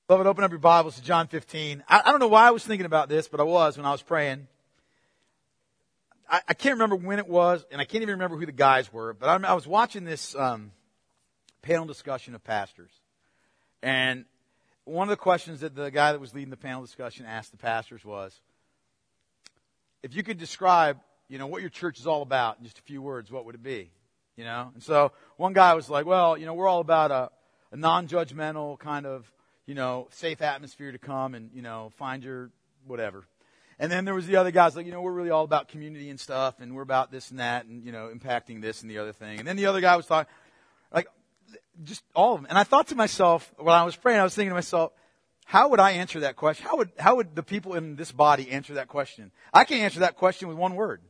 Beloved, open up your Bibles to John 15. I don't know why I was thinking about this, but I was when I was praying. I can't remember when it was, and I can't even remember who the guys were, but I was watching this panel discussion of pastors. And one of the questions that the guy that was leading the panel discussion asked the pastors was, if you could describe, what your church is all about in just a few words, what would it be? And so one guy was like, well, we're all about a non-judgmental kind of, safe atmosphere to come and, find your whatever. And then there was the other guys like, we're really all about community and stuff, and we're about this and that, and, impacting this and the other thing. And then the other guy was talking, like, just all of them. And I thought to myself, when I was praying, I was thinking to myself, how would I answer that question? How would the people in this body answer that question? I can answer that question with one word.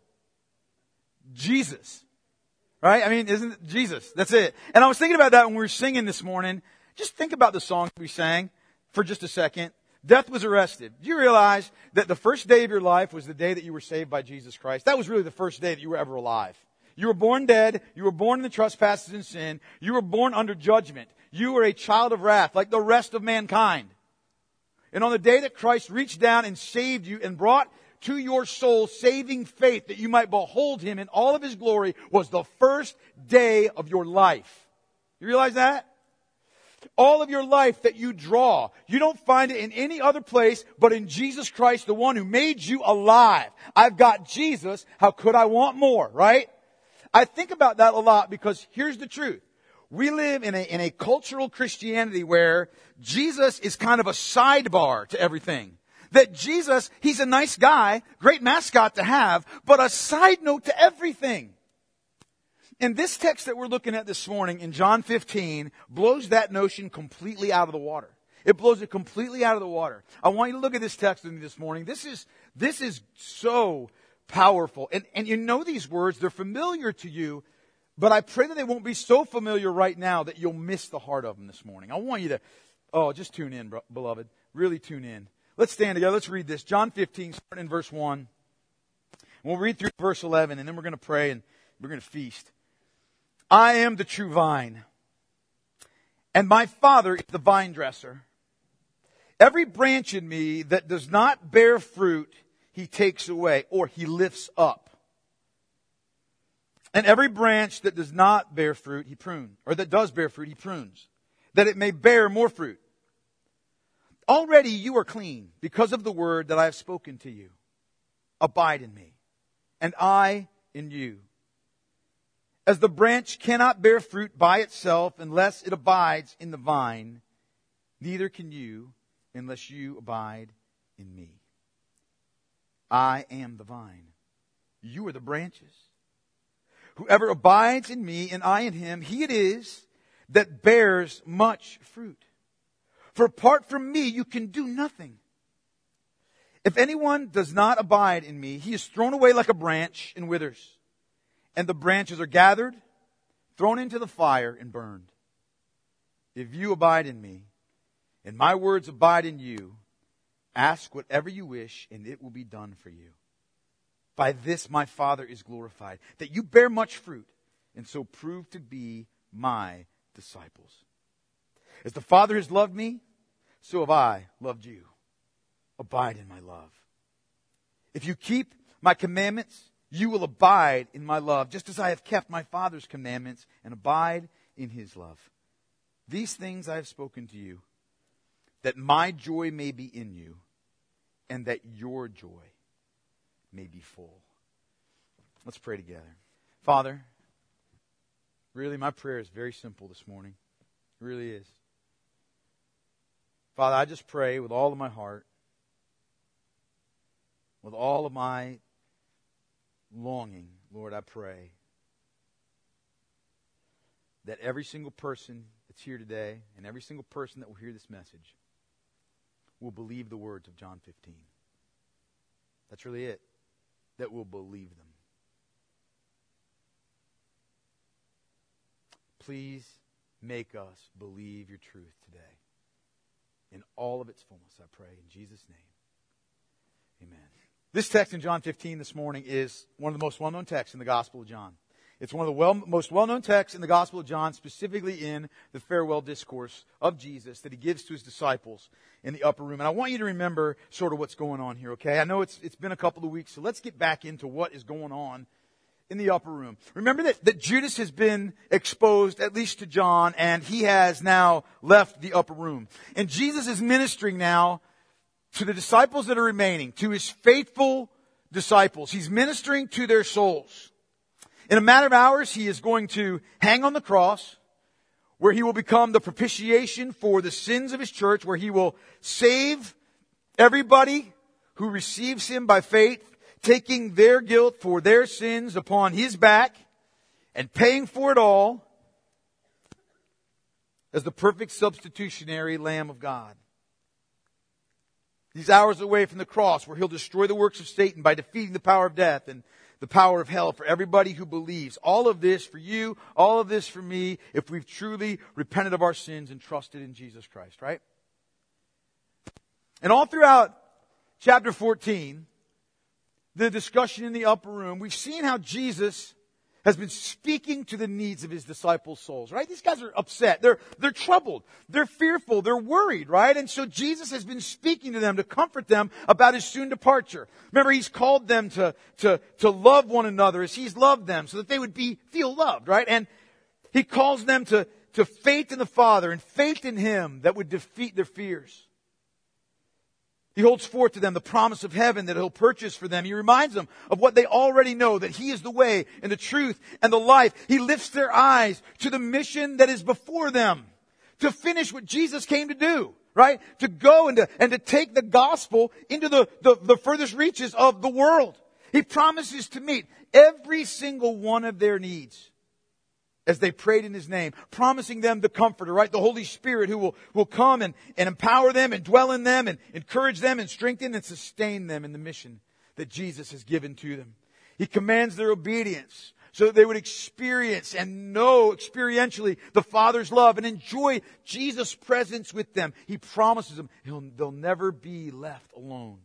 Jesus. Right? I mean, isn't it Jesus? That's it. And I was thinking about that when we were singing this morning. Just think about the song we sang for just a second. Death was arrested. Do you realize that the first day of your life was the day that you were saved by Jesus Christ? That was really the first day that you were ever alive. You were born dead. You were born in the trespasses and sin. You were born under judgment. You were a child of wrath, like the rest of mankind. And on the day that Christ reached down and saved you and brought to your soul saving faith that you might behold Him in all of His glory was the first day of your life. You realize that? All of your life that you draw, you don't find it in any other place but in Jesus Christ, the one who made you alive. I've got Jesus. How could I want more, right? I think about that a lot because here's the truth. We live in a cultural Christianity where Jesus is kind of a sidebar to everything. That Jesus, He's a nice guy, great mascot to have, but a side note to everything. And this text that we're looking at this morning in John 15 blows that notion completely out of the water. It blows it completely out of the water. I want you to look at this text with me this morning. This is so powerful. And you know these words, they're familiar to you, but I pray that they won't be so familiar right now that you'll miss the heart of them this morning. I want you to, just tune in, beloved. Really tune in. Let's stand together. Let's read this. John 15, starting in verse 1. We'll read through verse 11, and then we're going to pray and we're going to feast. I am the true vine, and my Father is the vine dresser. Every branch in me that does not bear fruit, He takes away, or He lifts up. And every branch that does not bear fruit, He prunes, or that does bear fruit, He prunes, that it may bear more fruit. Already you are clean because of the word that I have spoken to you. Abide in me, and I in you. As the branch cannot bear fruit by itself unless it abides in the vine, neither can you unless you abide in me. I am the vine. You are the branches. Whoever abides in me and I in him, he it is that bears much fruit. For apart from me, you can do nothing. If anyone does not abide in me, he is thrown away like a branch and withers. And the branches are gathered, thrown into the fire, and burned. If you abide in me, and my words abide in you, ask whatever you wish, and it will be done for you. By this my Father is glorified, that you bear much fruit, and so prove to be my disciples. As the Father has loved me, so have I loved you. Abide in my love. If you keep my commandments, you will abide in my love, just as I have kept my Father's commandments and abide in His love. These things I have spoken to you, that my joy may be in you, and that your joy may be full. Let's pray together. Father, really my prayer is very simple this morning. It really is. Father, I just pray with all of my heart, with all of my longing, Lord, I pray that every single person that's here today and every single person that will hear this message will believe the words of John 15. That's really it. That will believe them. Please make us believe your truth today. In all of its fullness, I pray in Jesus' name. Amen. This text in John 15 this morning is one of the most well-known texts in the Gospel of John. It's one of the most well-known texts in the Gospel of John, specifically in the farewell discourse of Jesus that he gives to his disciples in the upper room. And I want you to remember sort of what's going on here, okay? I know it's been a couple of weeks, so let's get back into what is going on in the upper room. Remember that Judas has been exposed, at least to John, and he has now left the upper room. And Jesus is ministering now to the disciples that are remaining, to his faithful disciples. He's ministering to their souls. In a matter of hours, he is going to hang on the cross, where he will become the propitiation for the sins of his church, where he will save everybody who receives him by faith, taking their guilt for their sins upon his back and paying for it all as the perfect substitutionary Lamb of God. These hours away from the cross, where he'll destroy the works of Satan by defeating the power of death and the power of hell for everybody who believes. All of this for you, all of this for me, if we've truly repented of our sins and trusted in Jesus Christ, right? And all throughout chapter 14, the discussion in the upper room, we've seen how Jesus has been speaking to the needs of his disciples' souls, right? These guys are upset. They're troubled. They're fearful. They're worried, right? And so Jesus has been speaking to them to comfort them about his soon departure. Remember, he's called them to love one another as he's loved them, so that they would feel loved, right? And he calls them to faith in the Father and faith in him that would defeat their fears. He holds forth to them the promise of heaven that he'll purchase for them. He reminds them of what they already know, that he is the way and the truth and the life. He lifts their eyes to the mission that is before them, to finish what Jesus came to do, right? To go and to take the gospel into the furthest reaches of the world. He promises to meet every single one of their needs as they prayed in his name, promising them the Comforter, right? The Holy Spirit who will come and empower them and dwell in them and encourage them and strengthen and sustain them in the mission that Jesus has given to them. He commands their obedience so that they would experience and know experientially the Father's love and enjoy Jesus' presence with them. He promises them they'll never be left alone.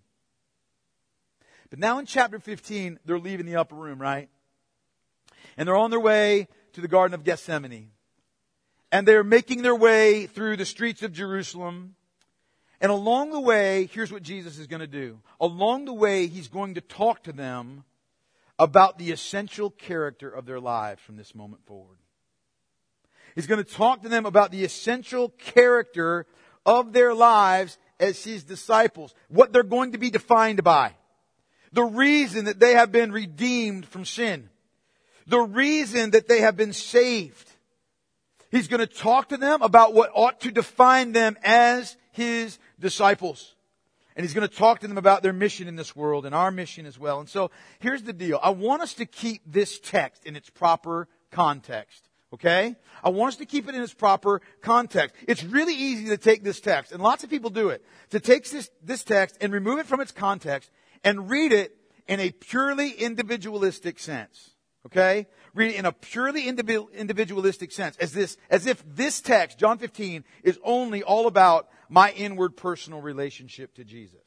But now in chapter 15, they're leaving the upper room, right? And they're on their way to the Garden of Gethsemane. And they're making their way through the streets of Jerusalem. And along the way, here's what Jesus is going to do. Along the way, he's going to talk to them about the essential character of their lives from this moment forward. He's going to talk to them about the essential character of their lives as his disciples. What they're going to be defined by. The reason that they have been redeemed from sin. The reason that they have been saved. He's going to talk to them about what ought to define them as his disciples. And he's going to talk to them about their mission in this world and our mission as well. And so here's the deal. I want us to keep this text in its proper context. Okay? I want us to keep it in its proper context. It's really easy to take this text, and lots of people do it, to take this text and remove it from its context and read it in a purely individualistic sense. Okay? Read it in a purely individualistic sense. As if this text, John 15, is only all about my inward personal relationship to Jesus.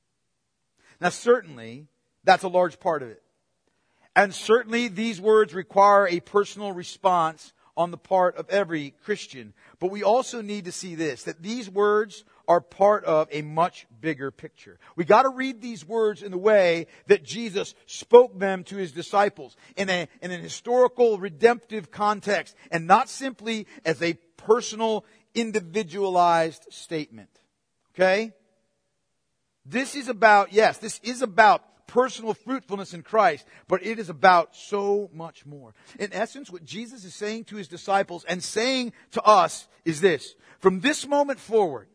Now certainly, that's a large part of it. And certainly these words require a personal response on the part of every Christian. But we also need to see this, that these words are part of a much bigger picture. We got to read these words in the way that Jesus spoke them to his disciples, in an historical, redemptive context, and not simply as a personal, individualized statement. Okay? This is about personal fruitfulness in Christ, but it is about so much more. In essence, what Jesus is saying to his disciples and saying to us is this: from this moment forward,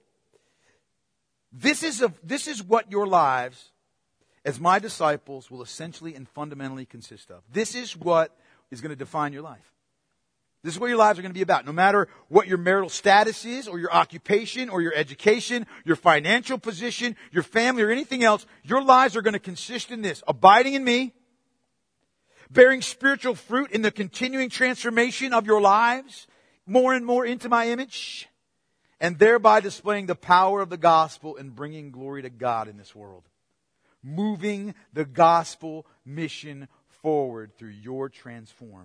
this is what your lives as my disciples will essentially and fundamentally consist of. This is what is going to define your life. This is what your lives are going to be about. No matter what your marital status is, or your occupation, or your education, your financial position, your family, or anything else, your lives are going to consist in this: abiding in me, bearing spiritual fruit in the continuing transformation of your lives, more and more into my image, and thereby displaying the power of the gospel and bringing glory to God in this world. Moving the gospel mission forward through your transformed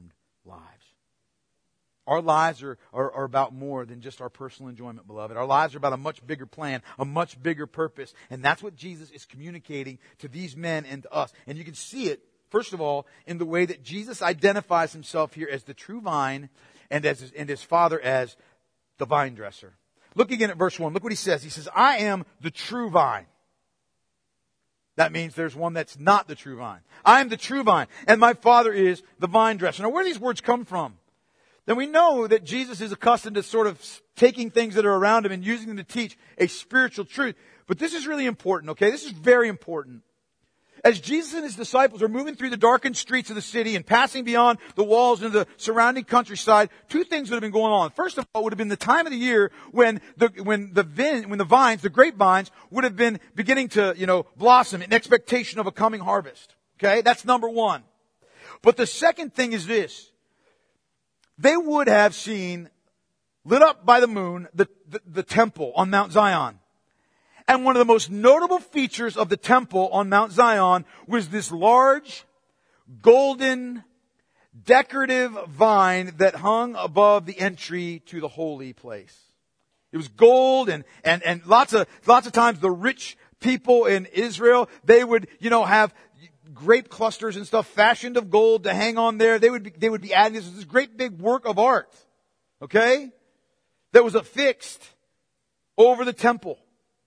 lives. Our lives are about more than just our personal enjoyment, beloved. Our lives are about a much bigger plan, a much bigger purpose. And that's what Jesus is communicating to these men and to us. And you can see it, first of all, in the way that Jesus identifies himself here as the true vine and his Father as the vine dresser. Look again at verse 1. Look what he says. He says, I am the true vine. That means there's one that's not the true vine. I am the true vine, and my Father is the vine dresser. Now, where do these words come from? Then we know that Jesus is accustomed to sort of taking things that are around him and using them to teach a spiritual truth. But this is really important, okay? This is very important. As Jesus and his disciples are moving through the darkened streets of the city and passing beyond the walls into the surrounding countryside, two things would have been going on. First of all, would have been the time of the year when the vines, the grapevines, would have been beginning to, blossom in expectation of a coming harvest. Okay? That's number one. But the second thing is this. They would have seen, lit up by the moon, the temple on Mount Zion. And one of the most notable features of the temple on Mount Zion was this large, golden, decorative vine that hung above the entry to the holy place. It was gold and lots of times the rich people in Israel, they would, have grape clusters and stuff fashioned of gold to hang on there. They would be adding this great big work of art. Okay? That was affixed over the temple.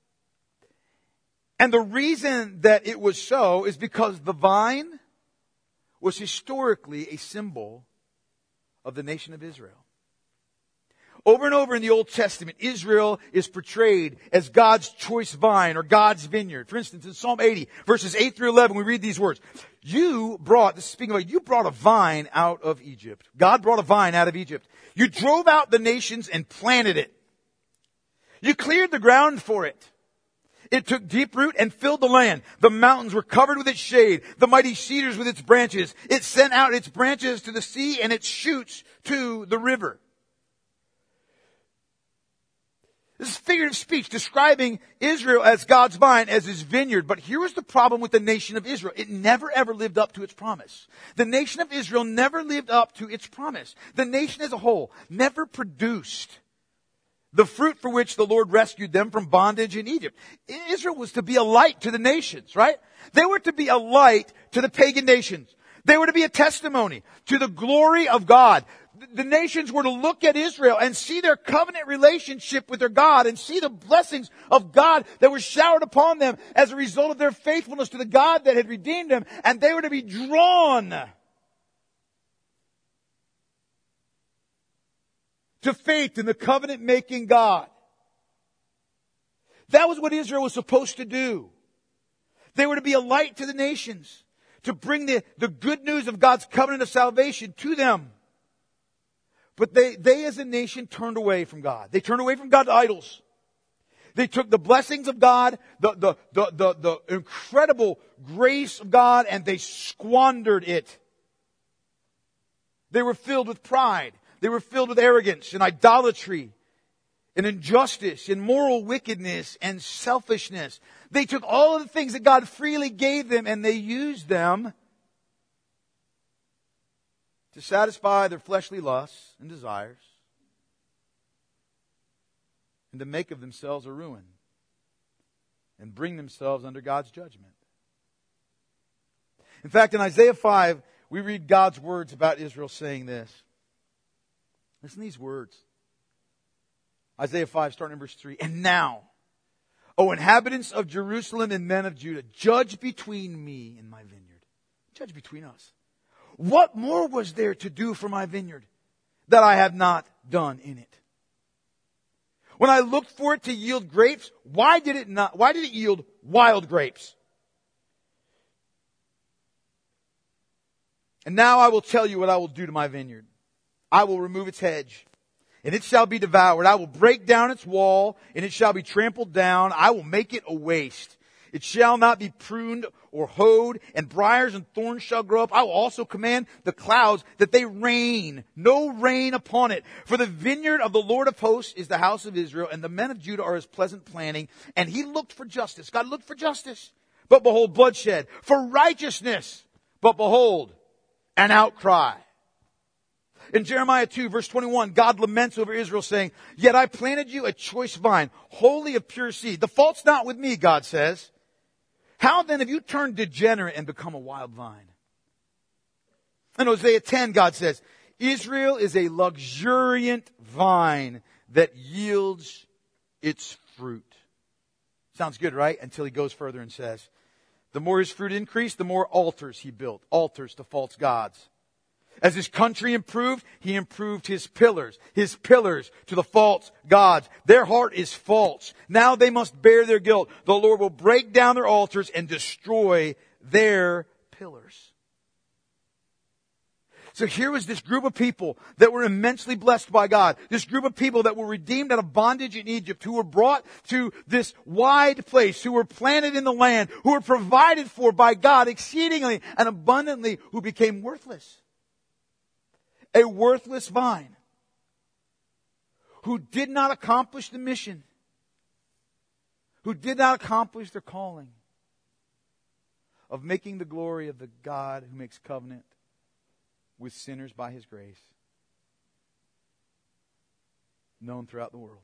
And the reason that it was so is because the vine was historically a symbol of the nation of Israel. Over and over in the Old Testament, Israel is portrayed as God's choice vine or God's vineyard. For instance, in Psalm 80, verses 8 through 11, we read these words. You brought a vine out of Egypt. God brought a vine out of Egypt. You drove out the nations and planted it. You cleared the ground for it. It took deep root and filled the land. The mountains were covered with its shade, the mighty cedars with its branches. It sent out its branches to the sea and its shoots to the river. This is figurative speech describing Israel as God's vine, as his vineyard. But here was the problem with the nation of Israel. It never ever lived up to its promise. The nation of Israel never lived up to its promise. The nation as a whole never produced the fruit for which the Lord rescued them from bondage in Egypt. Israel was to be a light to the nations, right? They were to be a light to the pagan nations. They were to be a testimony to the glory of God. The nations were to look at Israel and see their covenant relationship with their God and see the blessings of God that were showered upon them as a result of their faithfulness to the God that had redeemed them. And they were to be drawn to faith in the covenant-making God. That was what Israel was supposed to do. They were to be a light to the nations, to bring the good news of God's covenant of salvation to them. But they as a nation turned away from God. They turned away from God's idols. They took the blessings of God, the incredible grace of God, and they squandered it. They were filled with pride. They were filled with arrogance and idolatry and injustice and moral wickedness and selfishness. They took all of the things that God freely gave them and they used them to satisfy their fleshly lusts and desires and to make of themselves a ruin and bring themselves under God's judgment. In fact, in Isaiah 5, we read God's words about Israel saying this. Listen to these words. Isaiah 5, starting in verse 3. And now, O inhabitants of Jerusalem and men of Judah, judge between me and my vineyard. Judge between us. What more was there to do for my vineyard that I have not done in it? When I looked for it to yield grapes, why did it yield wild grapes? And now I will tell you what I will do to my vineyard. I will remove its hedge, and it shall be devoured. I will break down its wall, and it shall be trampled down. I will make it a waste. It shall not be pruned or hoed, and briars and thorns shall grow up. I will also command the clouds that they rain, no rain upon it. For the vineyard of the Lord of hosts is the house of Israel, and the men of Judah are his pleasant planting. And he looked for justice. God looked for justice, but behold, bloodshed. For righteousness, but behold, an outcry. In Jeremiah 2, verse 21, God laments over Israel saying, "Yet I planted you a choice vine, wholly of pure seed. The fault's not with me," God says. "How then have you turned degenerate and become a wild vine?" In Hosea 10, God says, "Israel is a luxuriant vine that yields its fruit." Sounds good, right? Until he goes further and says, the more his fruit increased, the more altars he built. Altars to false gods. As his country improved, he improved his pillars to the false gods. Their heart is false. Now they must bear their guilt. The Lord will break down their altars and destroy their pillars. So here was this group of people that were immensely blessed by God. This group of people that were redeemed out of bondage in Egypt, who were brought to this wide place, who were planted in the land, who were provided for by God exceedingly and abundantly, who became worthless. A worthless vine who did not accomplish the mission, who did not accomplish their calling of making the glory of the God who makes covenant with sinners by His grace known throughout the world.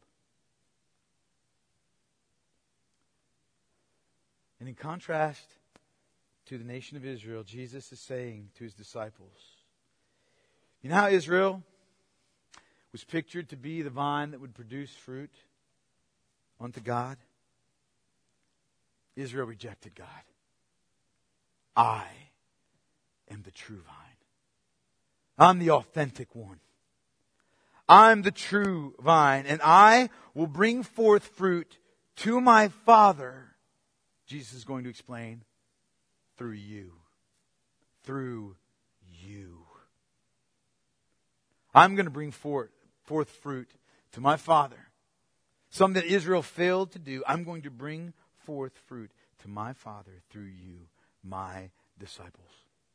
And in contrast to the nation of Israel, Jesus is saying to His disciples, you know how Israel was pictured to be the vine that would produce fruit unto God? Israel rejected God. I am the true vine. I'm the authentic one. I'm the true vine, and I will bring forth fruit to my Father. Jesus is going to explain, through you. Through you. I'm going to bring forth fruit to my Father. Something that Israel failed to do. I'm going to bring forth fruit to my Father through you, my disciples.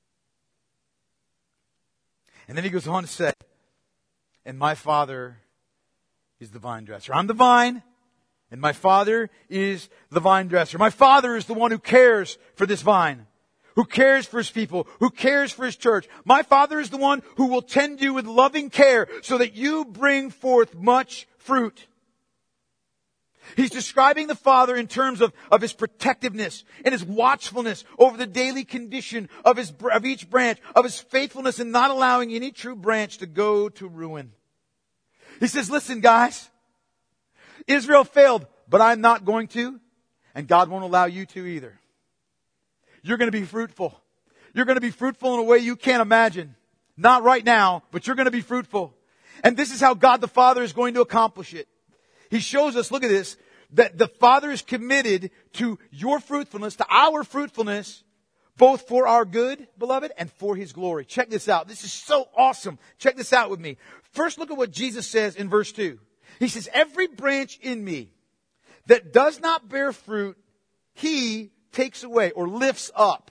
And then he goes on to say, and my Father is the vine dresser. I'm the vine, and my Father is the vine dresser. My Father is the one who cares for this vine, who cares for His people, who cares for His church. My Father is the one who will tend you with loving care so that you bring forth much fruit. He's describing the Father in terms of His protectiveness and His watchfulness over the daily condition of each branch, of His faithfulness in not allowing any true branch to go to ruin. He says, listen guys, Israel failed, but I'm not going to, and God won't allow you to either. You're going to be fruitful. You're going to be fruitful in a way you can't imagine. Not right now, but you're going to be fruitful. And this is how God the Father is going to accomplish it. He shows us, look at this, that the Father is committed to your fruitfulness, to our fruitfulness, both for our good, beloved, and for His glory. Check this out. This is so awesome. Check this out with me. First, look at what Jesus says in verse 2. He says, every branch in me that does not bear fruit, He takes away or lifts up.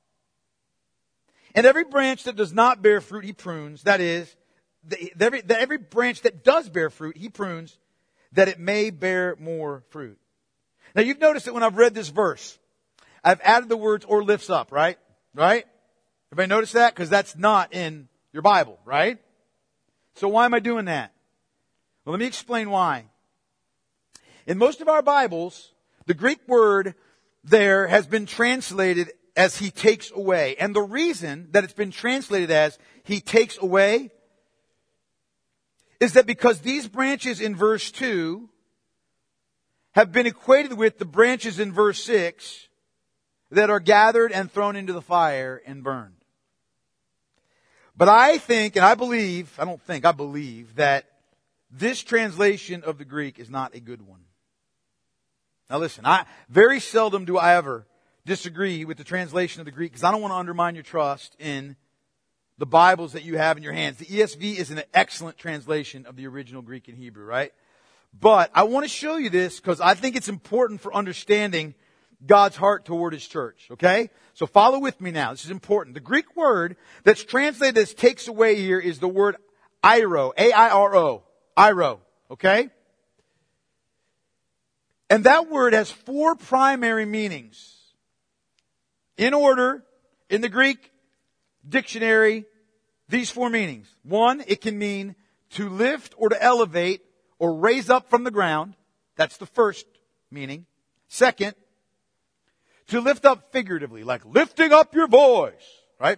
And every branch that does not bear fruit, He prunes. That is, every branch that does bear fruit, He prunes, that it may bear more fruit. Now you've noticed that when I've read this verse, I've added the words or lifts up, right? Right? Everybody notice that? Because that's not in your Bible, right? So why am I doing that? Well, let me explain why. In most of our Bibles, the Greek word there has been translated as He takes away. And the reason that it's been translated as He takes away is that because these branches in verse 2 have been equated with the branches in verse 6 that are gathered and thrown into the fire and burned. But I think, and I believe that this translation of the Greek is not a good one. Now listen, very seldom do I ever disagree with the translation of the Greek because I don't want to undermine your trust in the Bibles that you have in your hands. The ESV is an excellent translation of the original Greek and Hebrew, right? But I want to show you this because I think it's important for understanding God's heart toward His church, okay? So follow with me now. This is important. The Greek word that's translated as takes away here is the word airo, A-I-R-O, airo, okay? And that word has 4 primary meanings. In order, in the Greek dictionary, these four meanings. One, it can mean to lift or to elevate or raise up from the ground. That's the first meaning. Second, to lift up figuratively, like lifting up your voice, right?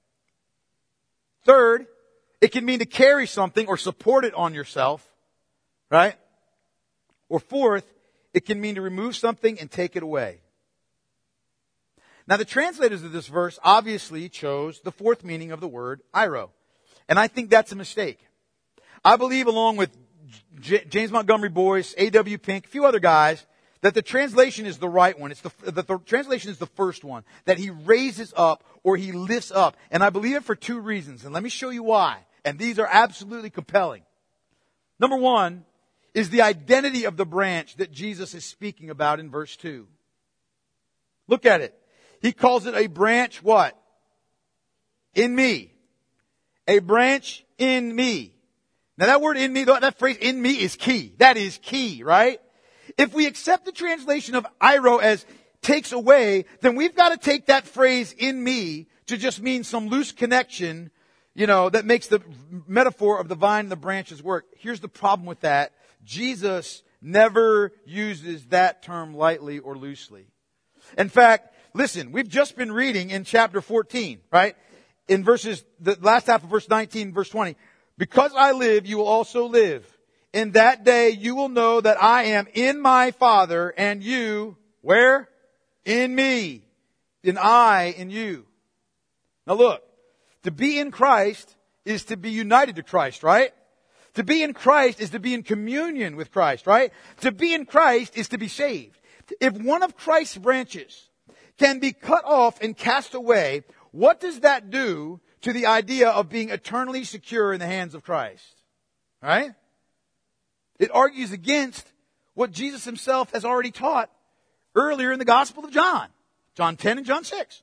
Third, it can mean to carry something or support it on yourself, right? Or fourth, it can mean to remove something and take it away. Now the translators of this verse obviously chose the fourth meaning of the word airo. And I think that's a mistake. I believe, along with James Montgomery Boyce, A.W. Pink, a few other guys, that the translation is the right one. The translation is the first one. That he raises up or he lifts up. And I believe it for two reasons. And let me show you why. And these are absolutely compelling. Number one is the identity of the branch that Jesus is speaking about in verse 2. Look at it. He calls it a branch what? In me. A branch in me. Now that word in me, that phrase in me is key. That is key, right? If we accept the translation of airo as takes away, then we've got to take that phrase in me to just mean some loose connection, that makes the metaphor of the vine and the branches work. Here's the problem with that. Jesus never uses that term lightly or loosely. In fact, listen, we've just been reading in chapter 14, right? In the last half of verse 19, verse 20. Because I live, you will also live. In that day you will know that I am in my Father and you, where? In me. And I in you. Now look, to be in Christ is to be united to Christ, right? To be in Christ is to be in communion with Christ, right? To be in Christ is to be saved. If one of Christ's branches can be cut off and cast away, what does that do to the idea of being eternally secure in the hands of Christ? Right? It argues against what Jesus himself has already taught earlier in the Gospel of John. John 10 and John 6.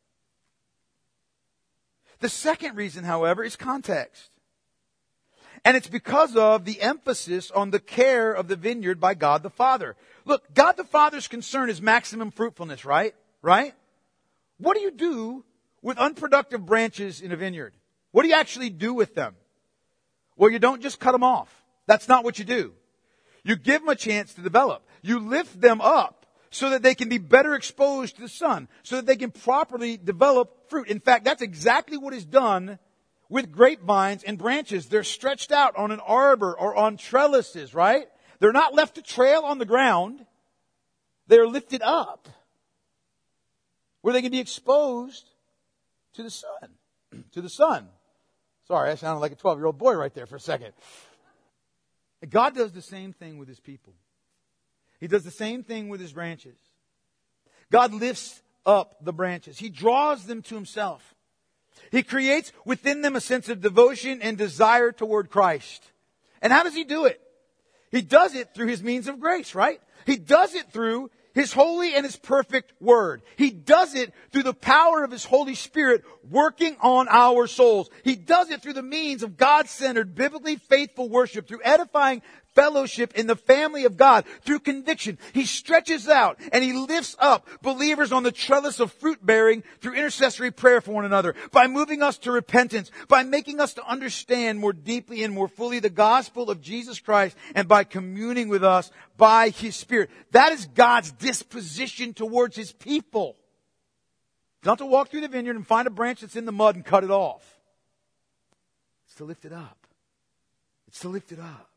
The second reason, however, is context. And it's because of the emphasis on the care of the vineyard by God the Father. Look, God the Father's concern is maximum fruitfulness, right? Right? What do you do with unproductive branches in a vineyard? What do you actually do with them? Well, you don't just cut them off. That's not what you do. You give them a chance to develop. You lift them up so that they can be better exposed to the sun, so that they can properly develop fruit. In fact, that's exactly what is done with grapevines and branches. They're stretched out on an arbor or on trellises, right? They're not left to trail on the ground. They're lifted up where they can be exposed to the sun. To the sun. Sorry, I sounded like a 12-year-old boy right there for a second. God does the same thing with his people. He does the same thing with his branches. God lifts up the branches. He draws them to himself. He creates within them a sense of devotion and desire toward Christ. And how does he do it? He does it through his means of grace, right? He does it through his holy and his perfect word. He does it through the power of his Holy Spirit working on our souls. He does it through the means of God-centered, biblically faithful worship, through edifying fellowship in the family of God, through conviction. He stretches out and he lifts up believers on the trellis of fruit bearing through intercessory prayer for one another, by moving us to repentance, by making us to understand more deeply and more fully the gospel of Jesus Christ, and by communing with us by his Spirit. That is God's disposition towards his people. Not to walk through the vineyard and find a branch that's in the mud and cut it off. It's to lift it up. It's to lift it up.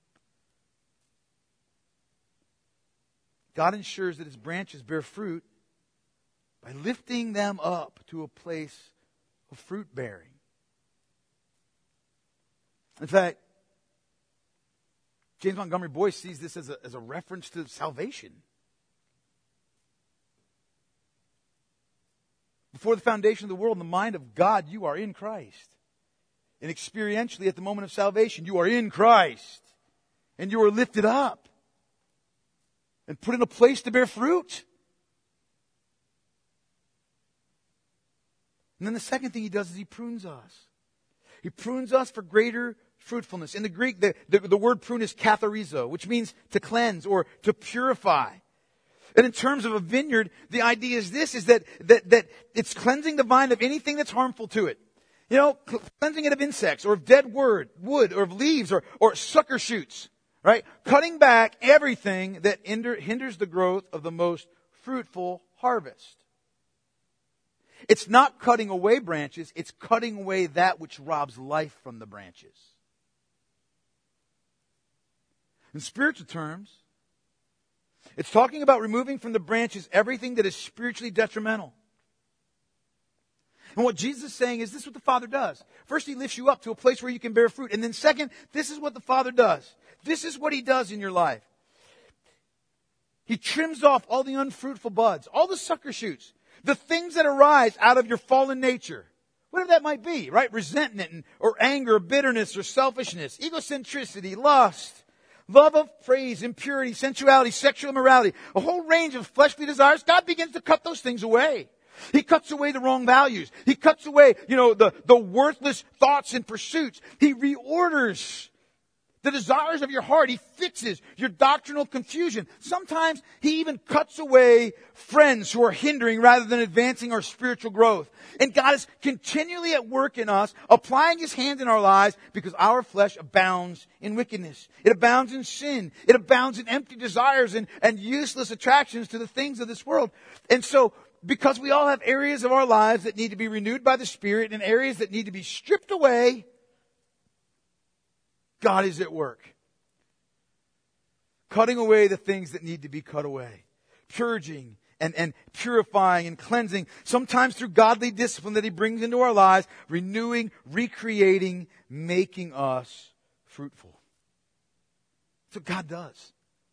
God ensures that his branches bear fruit by lifting them up to a place of fruit bearing. In fact, James Montgomery Boyce sees this as a reference to salvation. Before the foundation of the world, in the mind of God, you are in Christ. And experientially, at the moment of salvation, you are in Christ. And you are lifted up and put in a place to bear fruit. And then the second thing he does is he prunes us. He prunes us for greater fruitfulness. In the Greek, the word prune is katharizo, which means to cleanse or to purify. And in terms of a vineyard, the idea is this, is that it's cleansing the vine of anything that's harmful to it. Cleansing it of insects or of dead wood or of leaves or sucker shoots, right? Cutting back everything that hinders the growth of the most fruitful harvest. It's not cutting away branches, it's cutting away that which robs life from the branches. In spiritual terms, it's talking about removing from the branches everything that is spiritually detrimental. And what Jesus is saying is this is what the Father does. First, He lifts you up to a place where you can bear fruit. And then second, this is what the Father does. This is what He does in your life. He trims off all the unfruitful buds, all the sucker shoots, the things that arise out of your fallen nature. Whatever that might be, right? Resentment or anger, or bitterness or selfishness, egocentricity, lust, love of praise, impurity, sensuality, sexual immorality, a whole range of fleshly desires. God begins to cut those things away. He cuts away the wrong values. He cuts away, the worthless thoughts and pursuits. He reorders the desires of your heart. He fixes your doctrinal confusion. Sometimes He even cuts away friends who are hindering rather than advancing our spiritual growth. And God is continually at work in us, applying His hand in our lives because our flesh abounds in wickedness. It abounds in sin. It abounds in empty desires and useless attractions to the things of this world. And so, because we all have areas of our lives that need to be renewed by the Spirit and areas that need to be stripped away, God is at work. Cutting away the things that need to be cut away. Purging and purifying and cleansing. Sometimes through godly discipline that He brings into our lives. Renewing, recreating, making us fruitful. That's what God does.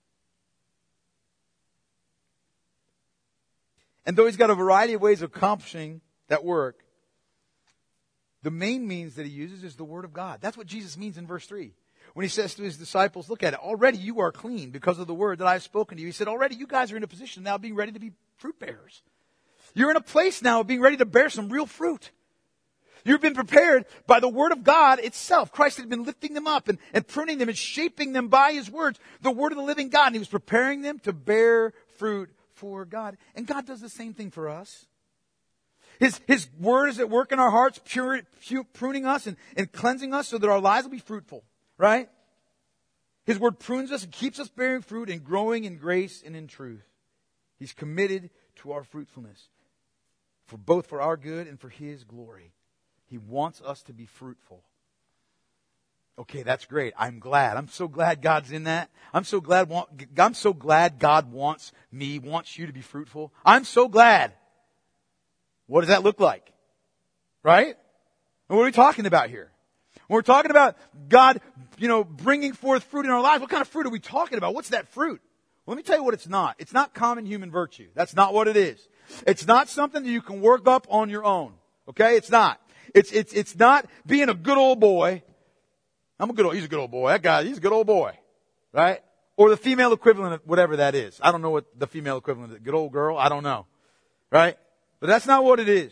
And though He's got a variety of ways of accomplishing that work, the main means that He uses is the Word of God. That's what Jesus means in verse 3. When He says to His disciples, look at it, already you are clean because of the Word that I have spoken to you. He said, already you guys are in a position now of being ready to be fruit bearers. You're in a place now of being ready to bear some real fruit. You've been prepared by the Word of God itself. Christ had been lifting them up and pruning them and shaping them by His words, the Word of the living God. And He was preparing them to bear fruit for God. And God does the same thing for us. His Word is at work in our hearts, pruning us and cleansing us so that our lives will be fruitful, right? His Word prunes us and keeps us bearing fruit and growing in grace and in truth. He's committed to our fruitfulness, both for our good and for His glory. He wants us to be fruitful. Okay, that's great. I'm glad. I'm so glad God's in that. I'm so glad God wants you to be fruitful. I'm so glad. What does that look like? Right? And what are we talking about here? When we're talking about God, bringing forth fruit in our lives, what kind of fruit are we talking about? What's that fruit? Well, let me tell you what it's not. It's not common human virtue. That's not what it is. It's not something that you can work up on your own. Okay? It's not. It's not being a good old boy. He's a good old boy. That guy, he's a good old boy. Right? Or the female equivalent of whatever that is. I don't know what the female equivalent is. Good old girl? I don't know. Right? But that's not what it is.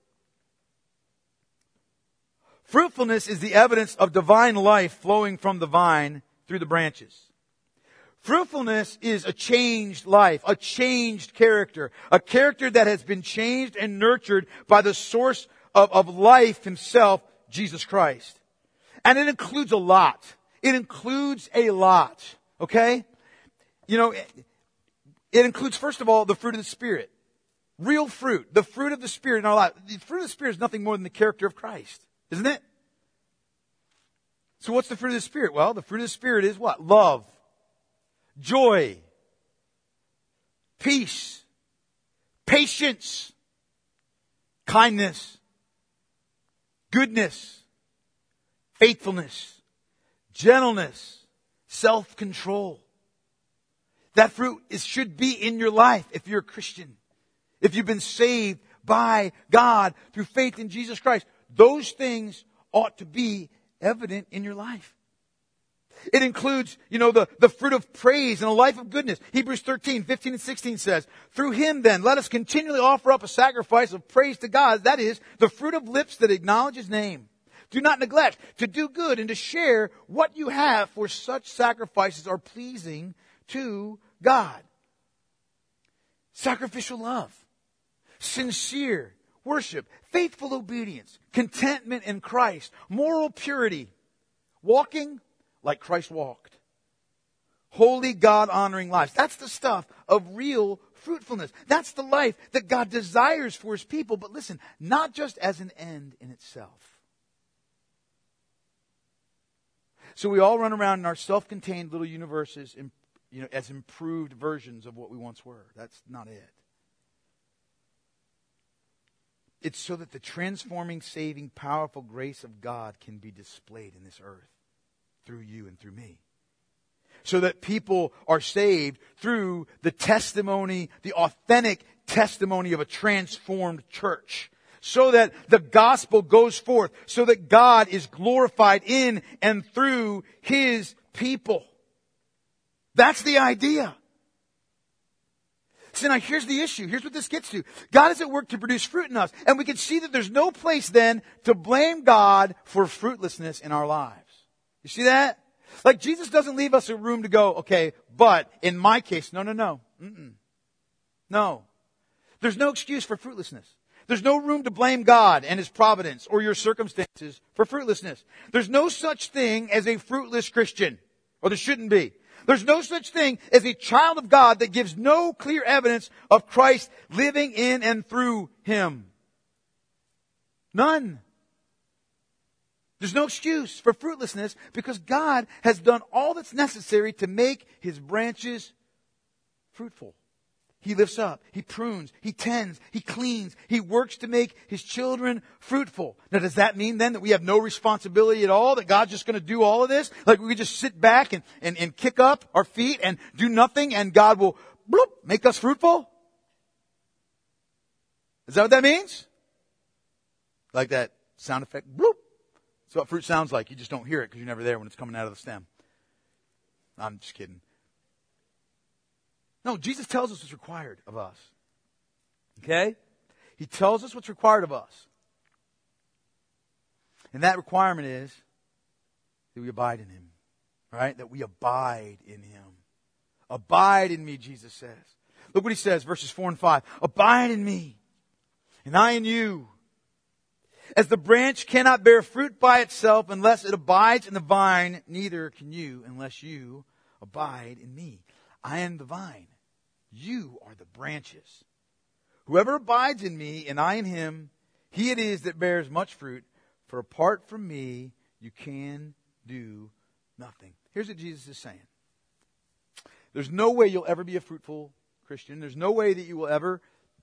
Fruitfulness is the evidence of divine life flowing from the vine through the branches. Fruitfulness is a changed life, a changed character, a character that has been changed and nurtured by the source of life Himself, Jesus Christ. And it includes a lot. It includes a lot. Okay? It includes, first of all, the fruit of the Spirit. Real fruit. The fruit of the Spirit in our life. The fruit of the Spirit is nothing more than the character of Christ. Isn't it? So what's the fruit of the Spirit? Well, the fruit of the Spirit is what? Love. Joy. Peace. Patience. Kindness. Goodness. Faithfulness, gentleness, self-control. That fruit should be in your life if you're a Christian. If you've been saved by God through faith in Jesus Christ, those things ought to be evident in your life. It includes, the fruit of praise and a life of goodness. Hebrews 13, 15 and 16 says, through Him then, let us continually offer up a sacrifice of praise to God. That is, the fruit of lips that acknowledge His name. Do not neglect to do good and to share what you have, for such sacrifices are pleasing to God. Sacrificial love. Sincere. worship, faithful obedience, contentment in Christ, moral purity, walking like Christ walked, holy God-honoring lives. That's the stuff of real fruitfulness. That's the life that God desires for His people. But listen, not just as an end in itself. So we all run around in our self-contained little universes, as improved versions of what we once were. That's not it. It's so that the transforming, saving, powerful grace of God can be displayed in this earth through you and through me. So that people are saved through the testimony, the authentic testimony of a transformed church. So that the gospel goes forth. So that God is glorified in and through His people. That's the idea. So now here's the issue. Here's what this gets to. God is at work to produce fruit in us. And we can see that there's no place then to blame God for fruitlessness in our lives. You see that? Like Jesus doesn't leave us a room to go, okay, but in my case, no. No. There's no excuse for fruitlessness. There's no room to blame God and His providence or your circumstances for fruitlessness. There's no such thing as a fruitless Christian, or there shouldn't be. There's no such thing as a child of God that gives no clear evidence of Christ living in and through him. None. There's no excuse for fruitlessness because God has done all that's necessary to make His branches fruitful. He lifts up, He prunes, He tends, He cleans, He works to make His children fruitful. Now does that mean then that we have no responsibility at all? That God's just going to do all of this? Like we could just sit back and kick up our feet and do nothing and God will bloop, make us fruitful? Is that what that means? Like that sound effect, bloop. That's what fruit sounds like. You just don't hear it because you're never there when it's coming out of the stem. I'm just kidding. No, Jesus tells us what's required of us. Okay? He tells us what's required of us. And that requirement is that we abide in Him. Right? That we abide in Him. Abide in me, Jesus says. Look what He says, verses 4 and 5. Abide in me, and I in you. As the branch cannot bear fruit by itself unless it abides in the vine, neither can you unless you abide in me. I am the vine. You are the branches. Whoever abides in me and I in him, he it is that bears much fruit. For apart from me, you can do nothing. Here's what Jesus is saying. There's no way you'll ever be a fruitful Christian. There's no way that you will ever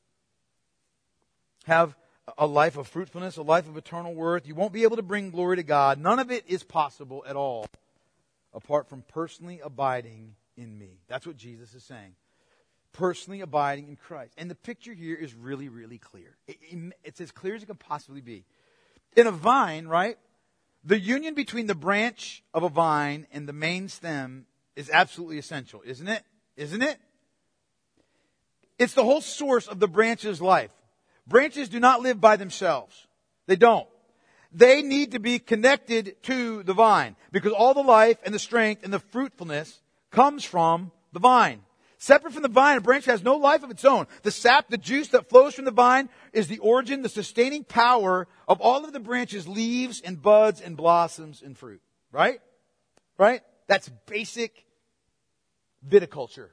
have a life of fruitfulness, a life of eternal worth. You won't be able to bring glory to God. None of it is possible at all apart from personally abiding in me. That's what Jesus is saying. Personally abiding in Christ. And the picture here is really, really clear. It's as clear as it can possibly be. In a vine, right, the union between the branch of a vine and the main stem is absolutely essential, isn't it? Isn't it? It's the whole source of the branch's life. Branches do not live by themselves. They don't. They need to be connected to the vine because all the life and the strength and the fruitfulness comes from the vine. Separate from the vine, a branch has no life of its own. The sap, the juice that flows from the vine is the origin, the sustaining power of all of the branch's leaves and buds and blossoms and fruit. Right? Right? That's basic viticulture.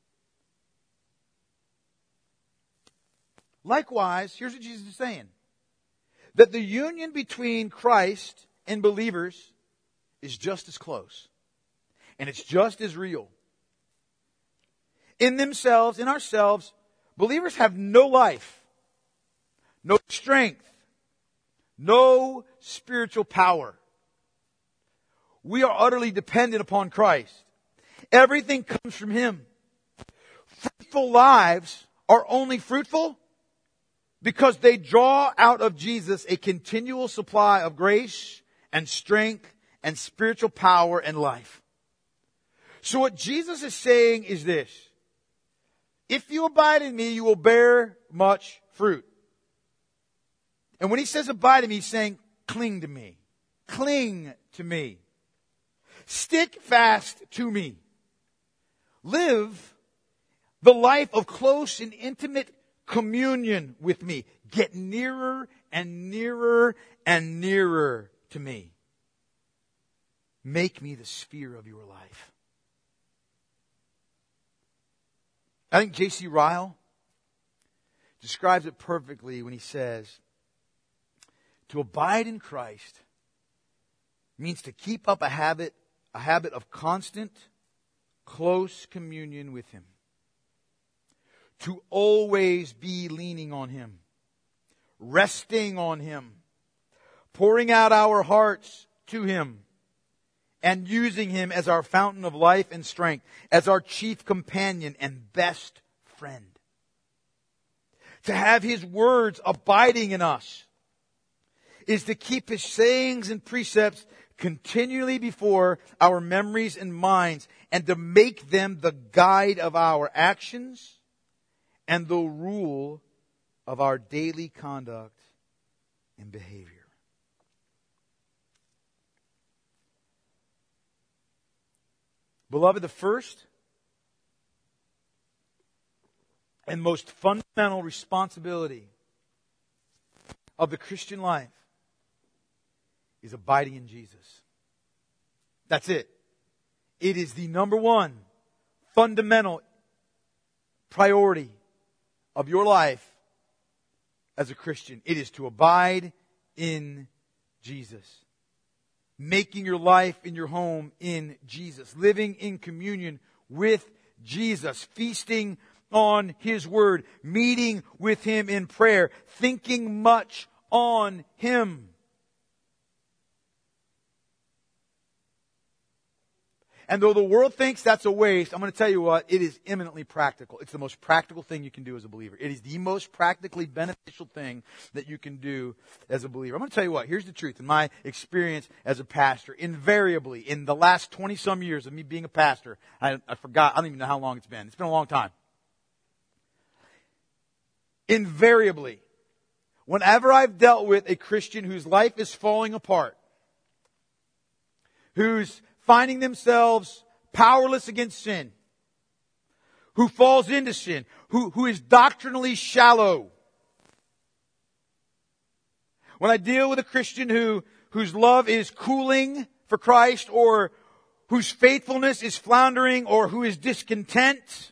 Likewise, here's what Jesus is saying. That the union between Christ and believers is just as close. And it's just as real. In themselves, in ourselves, believers have no life, no strength, no spiritual power. We are utterly dependent upon Christ. Everything comes from Him. Fruitful lives are only fruitful because they draw out of Jesus a continual supply of grace and strength and spiritual power and life. So what Jesus is saying is this. If you abide in me, you will bear much fruit. And when He says abide in me, He's saying cling to me. Cling to me. Stick fast to me. Live the life of close and intimate communion with me. Get nearer and nearer and nearer to me. Make me the sphere of your life. I think J.C. Ryle describes it perfectly when he says, to abide in Christ means to keep up a habit of constant, close communion with Him. To always be leaning on Him, resting on Him, pouring out our hearts to Him, and using Him as our fountain of life and strength, as our chief companion and best friend. To have His words abiding in us is to keep His sayings and precepts continually before our memories and minds, and to make them the guide of our actions and the rule of our daily conduct and behavior. Beloved, the first and most fundamental responsibility of the Christian life is abiding in Jesus. That's it. It is the number one fundamental priority of your life as a Christian. It is to abide in Jesus. Making your life in your home in Jesus. Living in communion with Jesus. Feasting on His Word. Meeting with Him in prayer. Thinking much on Him. And though the world thinks that's a waste, I'm going to tell you what, it is eminently practical. It's the most practical thing you can do as a believer. It is the most practically beneficial thing that you can do as a believer. I'm going to tell you what, here's the truth. In my experience as a pastor, invariably, in the last 20-some years of me being a pastor, I forgot, I don't even know how long it's been. It's been a long time. Invariably, whenever I've dealt with a Christian whose life is falling apart, who's finding themselves powerless against sin, who falls into sin, who is doctrinally shallow. When I deal with a Christian whose love is cooling for Christ, or whose faithfulness is floundering, or who is discontent,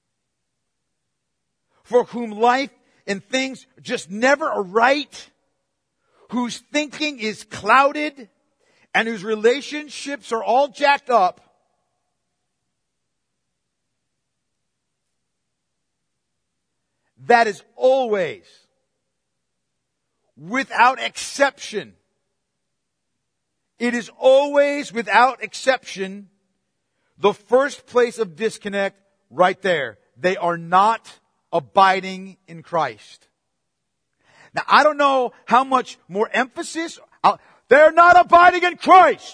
for whom life and things just never are right, whose thinking is clouded, and whose relationships are all jacked up, that is always, without exception, it is always, without exception, the first place of disconnect right there. They are not abiding in Christ. Now, I don't know how much more emphasis... They're not abiding in Christ.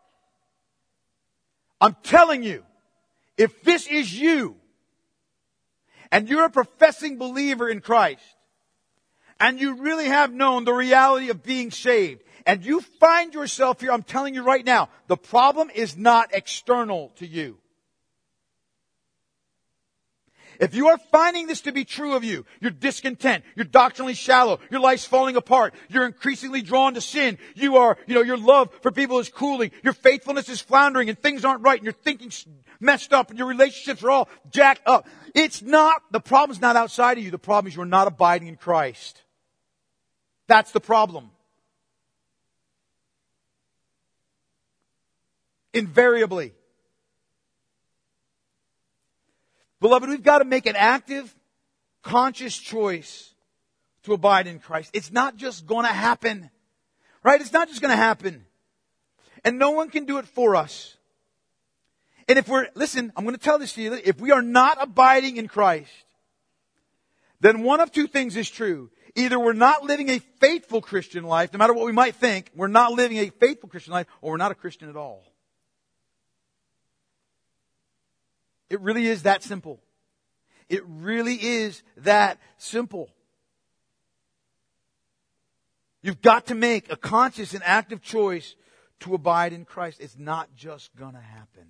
I'm telling you, if this is you, and you're a professing believer in Christ, and you really have known the reality of being saved, and you find yourself here, I'm telling you right now, the problem is not external to you. If you are finding this to be true of you, you're discontent, you're doctrinally shallow, your life's falling apart, you're increasingly drawn to sin, your love for people is cooling, your faithfulness is floundering and things aren't right and your thinking's messed up and your relationships are all jacked up. The problem's not outside of you, the problem is you're not abiding in Christ. That's the problem. Invariably. Beloved, we've got to make an active, conscious choice to abide in Christ. It's not just going to happen. Right? It's not just going to happen. And no one can do it for us. And I'm going to tell this to you. If we are not abiding in Christ, then one of two things is true. Either we're not living a faithful Christian life, no matter what we might think, we're not living a faithful Christian life, or we're not a Christian at all. It really is that simple. It really is that simple. You've got to make a conscious and active choice to abide in Christ. It's not just going to happen.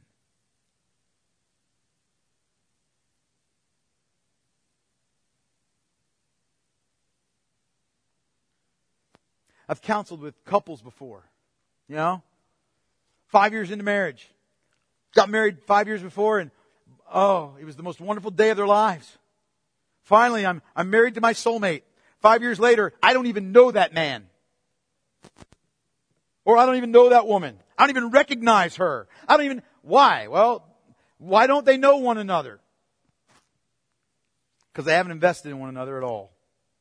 I've counseled with couples before. 5 years into marriage. Got married 5 years before, and it was the most wonderful day of their lives. Finally, I'm married to my soulmate. 5 years later, I don't even know that man. Or I don't even know that woman. I don't even recognize her. Why? Well, why don't they know one another? Because they haven't invested in one another at all.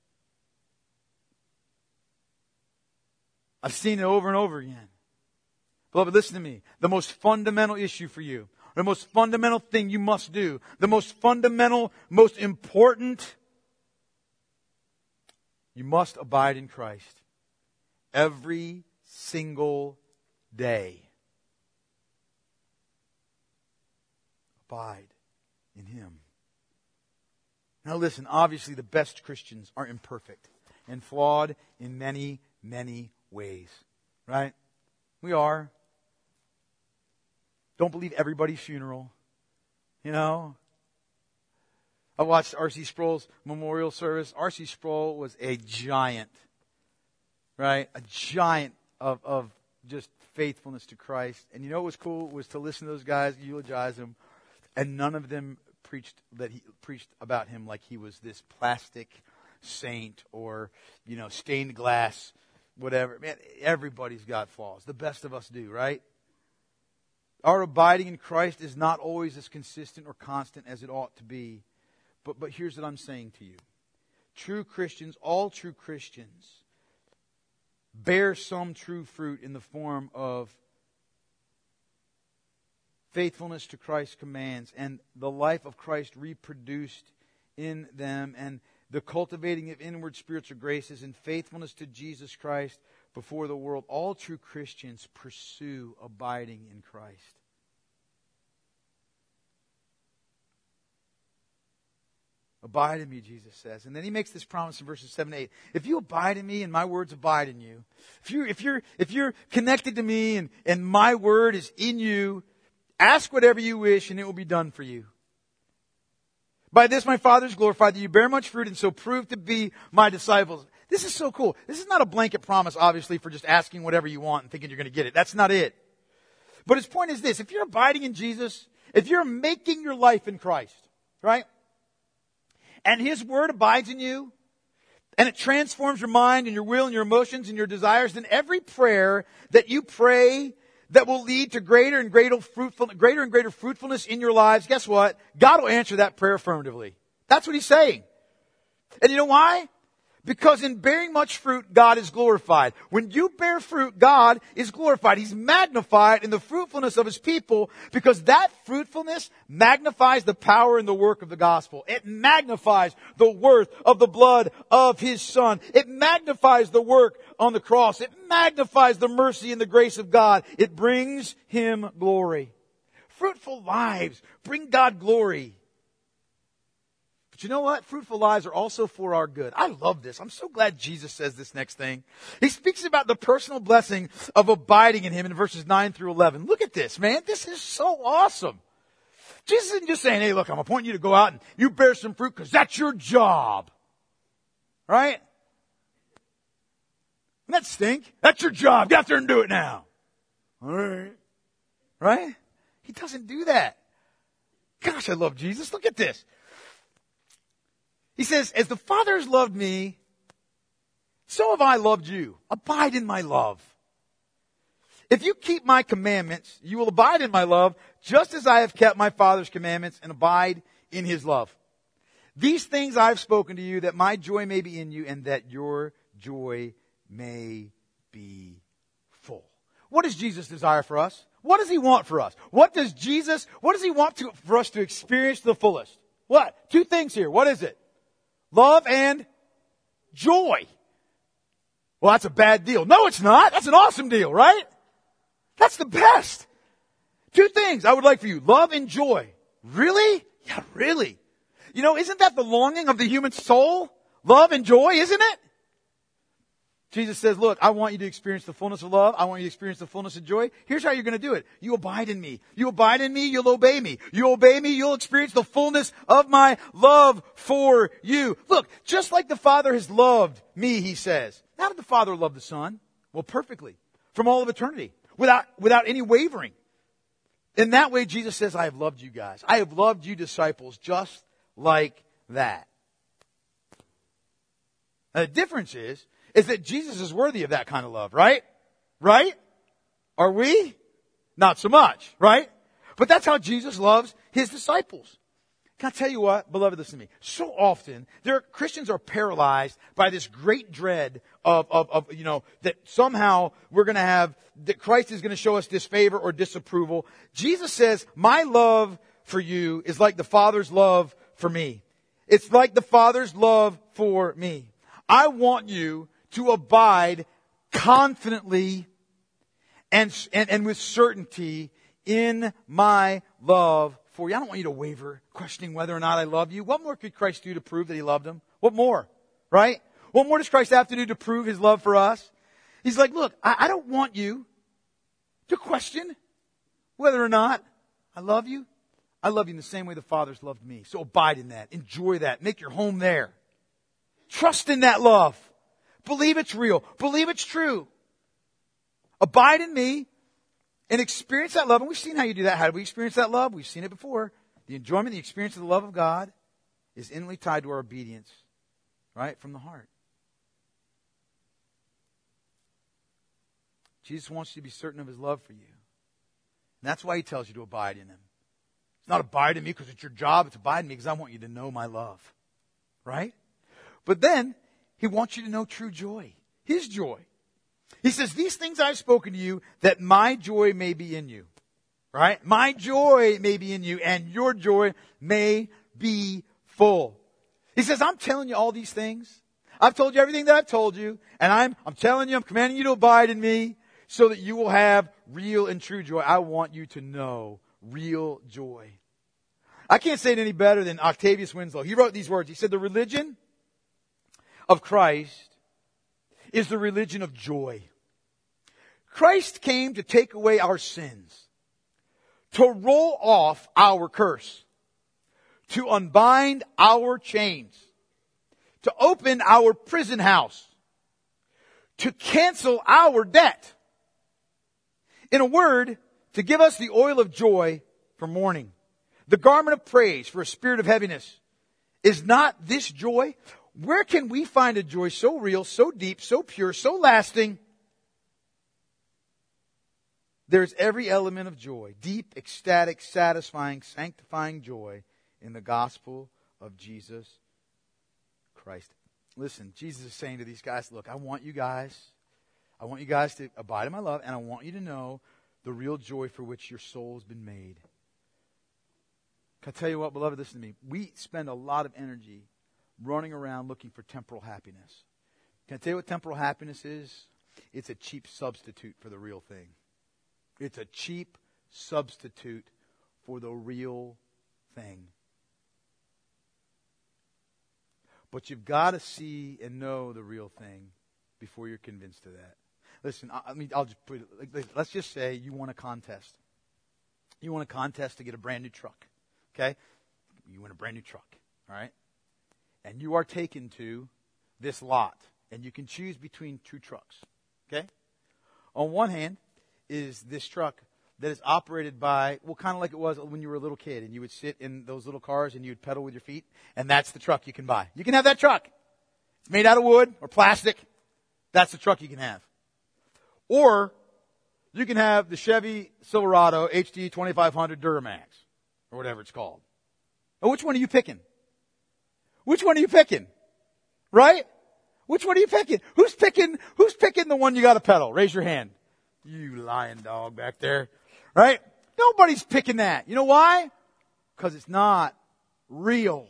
I've seen it over and over again. Beloved, listen to me. The most fundamental issue for you, the most fundamental thing you must do, the most fundamental, most important, you must abide in Christ every single day. Abide in Him. Now listen, obviously the best Christians are imperfect and flawed in many, many ways. Right? We are. Don't believe everybody's funeral. I watched R.C. Sproul's memorial service. R.C. Sproul was a giant. Right? A giant of just faithfulness to Christ. And you know what was cool? Was to listen to those guys eulogize him. And none of them preached about him like he was this plastic saint or, stained glass, whatever. Man, everybody's got flaws. The best of us do, right? Our abiding in Christ is not always as consistent or constant as it ought to be. But here's what I'm saying to you. True Christians, all true Christians, bear some true fruit in the form of faithfulness to Christ's commands and the life of Christ reproduced in them and the cultivating of inward spiritual graces and faithfulness to Jesus Christ before the world. All true Christians pursue abiding in Christ. Abide in me, Jesus says. And then He makes this promise in verses 7 and 8. If you abide in me and my words abide in you, if you're connected to me and my word is in you, ask whatever you wish and it will be done for you. By this my Father is glorified, that you bear much fruit and so prove to be my disciples. This is so cool. This is not a blanket promise, obviously, for just asking whatever you want and thinking you're going to get it. That's not it. But his point is this. If you're abiding in Jesus, if you're making your life in Christ, right? And His Word abides in you, and it transforms your mind and your will and your emotions and your desires, then every prayer that you pray that will lead to greater and greater fruitfulness in your lives, guess what? God will answer that prayer affirmatively. That's what He's saying. And you know why? Because in bearing much fruit, God is glorified. When you bear fruit, God is glorified. He's magnified in the fruitfulness of His people because that fruitfulness magnifies the power and the work of the gospel. It magnifies the worth of the blood of His Son. It magnifies the work on the cross. It magnifies the mercy and the grace of God. It brings Him glory. Fruitful lives bring God glory. But you know what? Fruitful lives are also for our good. I love this. I'm so glad Jesus says this next thing. He speaks about the personal blessing of abiding in Him in verses 9 through 11. Look at this, man. This is so awesome. Jesus isn't just saying, hey, look, I'm appointing you to go out and you bear some fruit because that's your job. Right? Doesn't that stink? That's your job. Get out there and do it now. All right. Right? He doesn't do that. Gosh, I love Jesus. Look at this. He says, as the Father has loved me, so have I loved you. Abide in my love. If you keep my commandments, you will abide in my love, just as I have kept my Father's commandments and abide in His love. These things I have spoken to you, that my joy may be in you and that your joy may be full. What does Jesus desire for us? What does He want for us? What does He want for us to experience to the fullest? What? Two things here. What is it? Love and joy. Well, that's a bad deal. No, it's not. That's an awesome deal, right? That's the best. Two things I would like for you. Love and joy. Really? Yeah, really. Isn't that the longing of the human soul? Love and joy, isn't it? Jesus says, look, I want you to experience the fullness of love. I want you to experience the fullness of joy. Here's how you're going to do it. You abide in me. You abide in me, you'll obey me. You obey me, you'll experience the fullness of my love for you. Look, just like the Father has loved me, he says. How did the Father love the Son? Well, perfectly. From all of eternity. Without any wavering. In that way, Jesus says, I have loved you guys. I have loved you disciples just like that. Now, the difference is that Jesus is worthy of that kind of love, right? Right? Are we? Not so much, right? But that's how Jesus loves his disciples. Can I tell you what? Beloved, listen to me. So often, Christians are paralyzed by this great dread of that somehow we're going to have, that Christ is going to show us disfavor or disapproval. Jesus says, my love for you is like the Father's love for me. It's like the Father's love for me. I want you to abide confidently and with certainty in my love for you. I don't want you to waver, questioning whether or not I love you. What more could Christ do to prove that he loved them? What more? Right? What more does Christ have to do to prove his love for us? He's like, look, I don't want you to question whether or not I love you. I love you in the same way the Father's loved me. So abide in that. Enjoy that. Make your home there. Trust in that love. Believe it's real. Believe it's true. Abide in me and experience that love. And we've seen how you do that. How do we experience that love? We've seen it before. The enjoyment, the experience of the love of God is intimately tied to our obedience, right? From the heart. Jesus wants you to be certain of his love for you. And that's why he tells you to abide in him. It's not abide in me because it's your job. It's abide in me because I want you to know my love. Right? But then, he wants you to know true joy. His joy. He says, these things I've spoken to you, that my joy may be in you. Right? My joy may be in you, and your joy may be full. He says, I'm telling you all these things. I've told you everything that I've told you, and I'm telling you, I'm commanding you to abide in me, so that you will have real and true joy. I want you to know real joy. I can't say it any better than Octavius Winslow. He wrote these words. He said, the religion of Christ is the religion of joy. Christ came to take away our sins, to roll off our curse, to unbind our chains, to open our prison house, to cancel our debt. In a word, to give us the oil of joy for mourning, the garment of praise for a spirit of heaviness. Is not this joy? Where can we find a joy so real, so deep, so pure, so lasting? There's every element of joy, deep, ecstatic, satisfying, sanctifying joy in the gospel of Jesus Christ. Listen, Jesus is saying to these guys, look, I want you guys to abide in my love, and I want you to know the real joy for which your soul has been made. Can I tell you what, beloved, listen to me. We spend a lot of energy running around looking for temporal happiness. Can I tell you what temporal happiness is? It's a cheap substitute for the real thing. It's a cheap substitute for the real thing. But you've got to see and know the real thing before you're convinced of that. Listen, I'll just put it, let's just say you won a contest. You won a contest to get a brand new truck. Okay? You win a brand new truck. All right? And you are taken to this lot. And you can choose between two trucks. Okay? On one hand is this truck that is operated by, well, kind of like it was when you were a little kid. And you would sit in those little cars and you would pedal with your feet. And that's the truck you can buy. You can have that truck. It's made out of wood or plastic. That's the truck you can have. Or you can have the Chevy Silverado HD 2500 Duramax. Or whatever it's called. Now, which one are you picking? Which one are you picking? Right? Which one are you picking? Who's picking the one you got to pedal? Raise your hand. You lying dog back there. Right? Nobody's picking that. You know why? Because it's not real.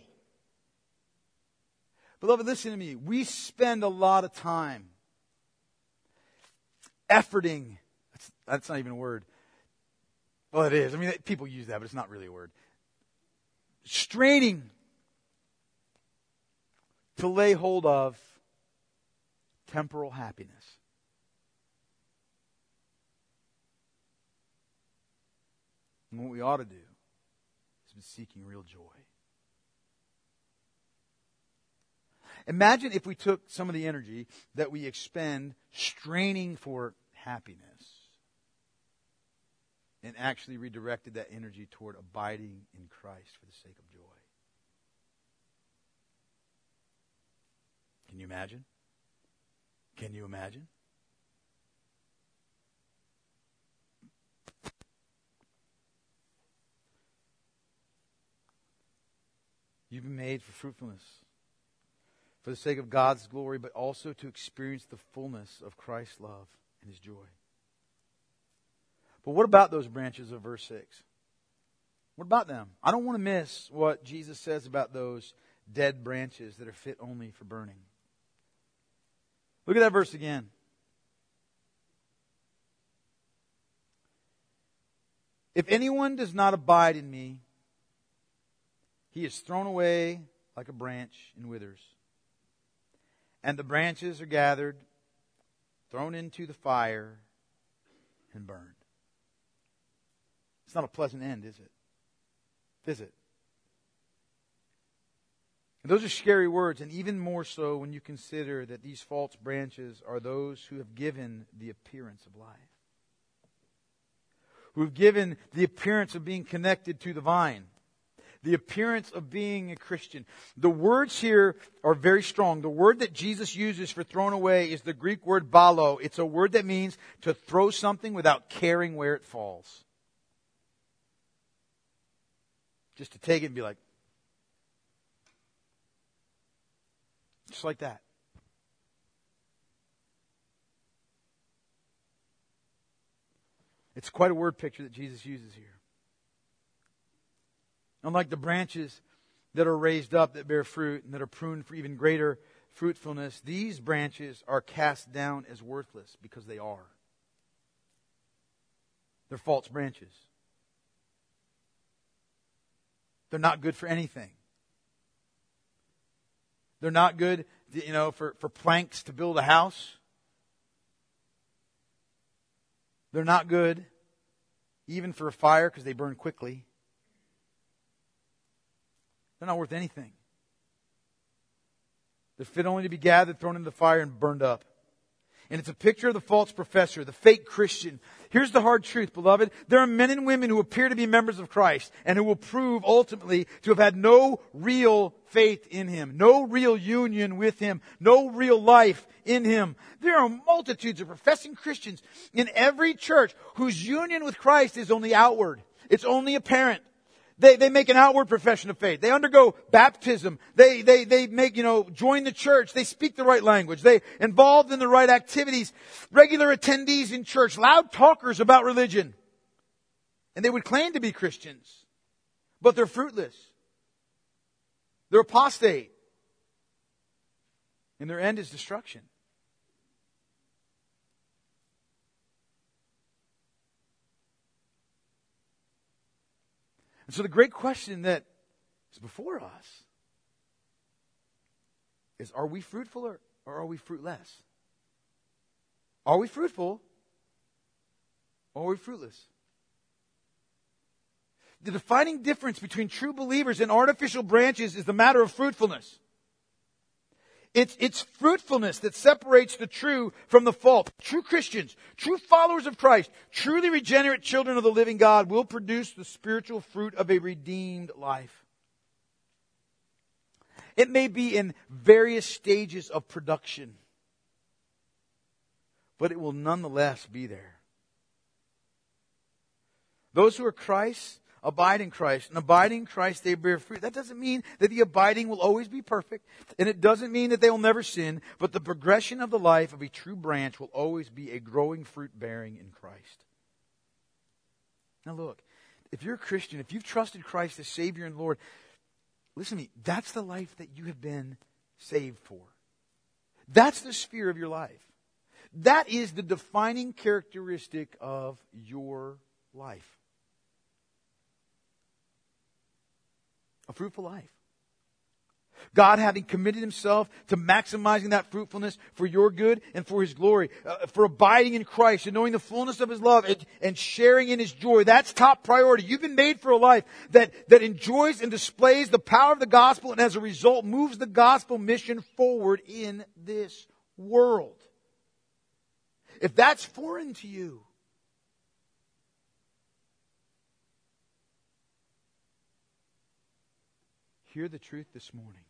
Beloved, listen to me. We spend a lot of time efforting. That's not even a word. Well, it is. I mean, people use that, but it's not really a word. Straining to lay hold of temporal happiness. And what we ought to do is be seeking real joy. Imagine if we took some of the energy that we expend straining for happiness and actually redirected that energy toward abiding in Christ for the sake of joy. Can you imagine? Can you imagine? You've been made for fruitfulness, for the sake of God's glory, but also to experience the fullness of Christ's love and His joy. But what about those branches of verse 6? What about them? I don't want to miss what Jesus says about those dead branches that are fit only for burning. Look at that verse again. If anyone does not abide in me, he is thrown away like a branch and withers. And the branches are gathered, thrown into the fire, and burned. It's not a pleasant end, is it? Is it? And those are scary words, and even more so when you consider that these false branches are those who have given the appearance of life. Who have given the appearance of being connected to the vine. The appearance of being a Christian. The words here are very strong. The word that Jesus uses for thrown away is the Greek word balo. It's a word that means to throw something without caring where it falls. Just to take it and be like, just like that. It's quite a word picture that Jesus uses here. Unlike the branches that are raised up that bear fruit and that are pruned for even greater fruitfulness, these branches are cast down as worthless because they are. They're false branches. They're not good for anything. They're not good, for planks to build a house. They're not good even for a fire because they burn quickly. They're not worth anything. They're fit only to be gathered, thrown into the fire, and burned up. And it's a picture of the false professor, the fake Christian. Here's the hard truth, beloved. There are men and women who appear to be members of Christ and who will prove ultimately to have had no real faith in Him, no real union with Him, no real life in Him. There are multitudes of professing Christians in every church whose union with Christ is only outward. It's only apparent. They make an outward profession of faith. They undergo baptism. They make, join the church. They speak the right language. They involved in the right activities. Regular attendees in church. Loud talkers about religion. And they would claim to be Christians. But they're fruitless. They're apostate. And their end is destruction. And so the great question that is before us is, are we fruitful or are we fruitless? Are we fruitful or are we fruitless? The defining difference between true believers and artificial branches is the matter of fruitfulness. It's fruitfulness that separates the true from the false. True Christians, true followers of Christ, truly regenerate children of the living God will produce the spiritual fruit of a redeemed life. It may be in various stages of production, but it will nonetheless be there. Those who are Christ's abide in Christ. And abiding in Christ, they bear fruit. That doesn't mean that the abiding will always be perfect. And it doesn't mean that they will never sin. But the progression of the life of a true branch will always be a growing fruit bearing in Christ. Now look, if you're a Christian, if you've trusted Christ as Savior and Lord, listen to me, that's the life that you have been saved for. That's the sphere of your life. That is the defining characteristic of your life. A fruitful life. God having committed himself to maximizing that fruitfulness for your good and for his glory, for abiding in Christ and knowing the fullness of his love and sharing in his joy. That's top priority. You've been made for a life that enjoys and displays the power of the gospel and as a result moves the gospel mission forward in this world. If that's foreign to you, hear the truth this morning.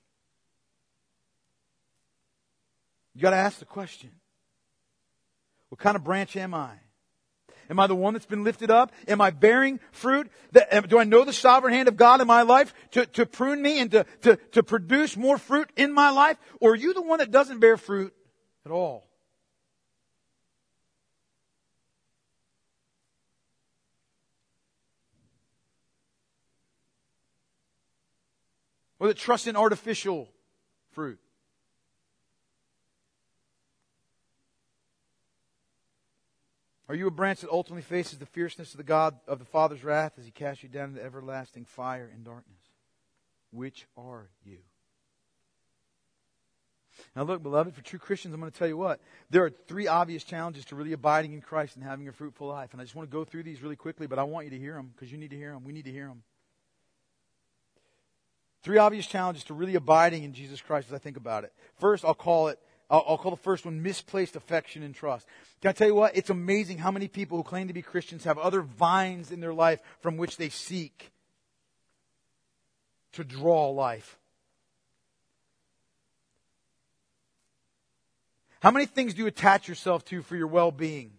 You got to ask the question, what kind of branch am I? Am I the one that's been lifted up? Am I bearing fruit? Do I know the sovereign hand of God in my life to prune me and to produce more fruit in my life? Or are you the one that doesn't bear fruit at all? Or that trusts in artificial fruit? Are you a branch that ultimately faces the fierceness of the God of the Father's wrath as he casts you down into everlasting fire and darkness? Which are you? Now look, beloved, for true Christians, I'm going to tell you what. There are 3 obvious challenges to really abiding in Christ and having a fruitful life. And I just want to go through these really quickly, but I want you to hear them because you need to hear them. We need to hear them. 3 obvious challenges to really abiding in Jesus Christ as I think about it. First, I'll call the first one misplaced affection and trust. Can I tell you what? It's amazing how many people who claim to be Christians have other vines in their life from which they seek to draw life. How many things do you attach yourself to for your well-being?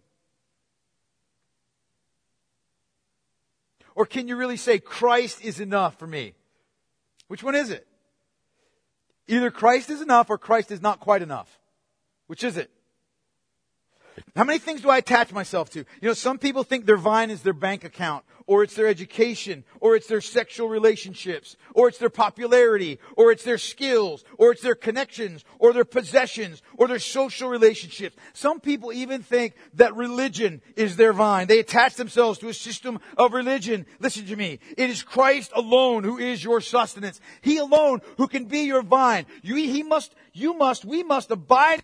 Or can you really say, Christ is enough for me? Which one is it? Either Christ is enough or Christ is not quite enough. Which is it? How many things do I attach myself to? You know, some people think their vine is their bank account, or it's their education, or it's their sexual relationships, or it's their popularity, or it's their skills, or it's their connections, or their possessions, or their social relationships. Some people even think that religion is their vine. They attach themselves to a system of religion. Listen to me. It is Christ alone who is your sustenance. He alone who can be your vine. We must abide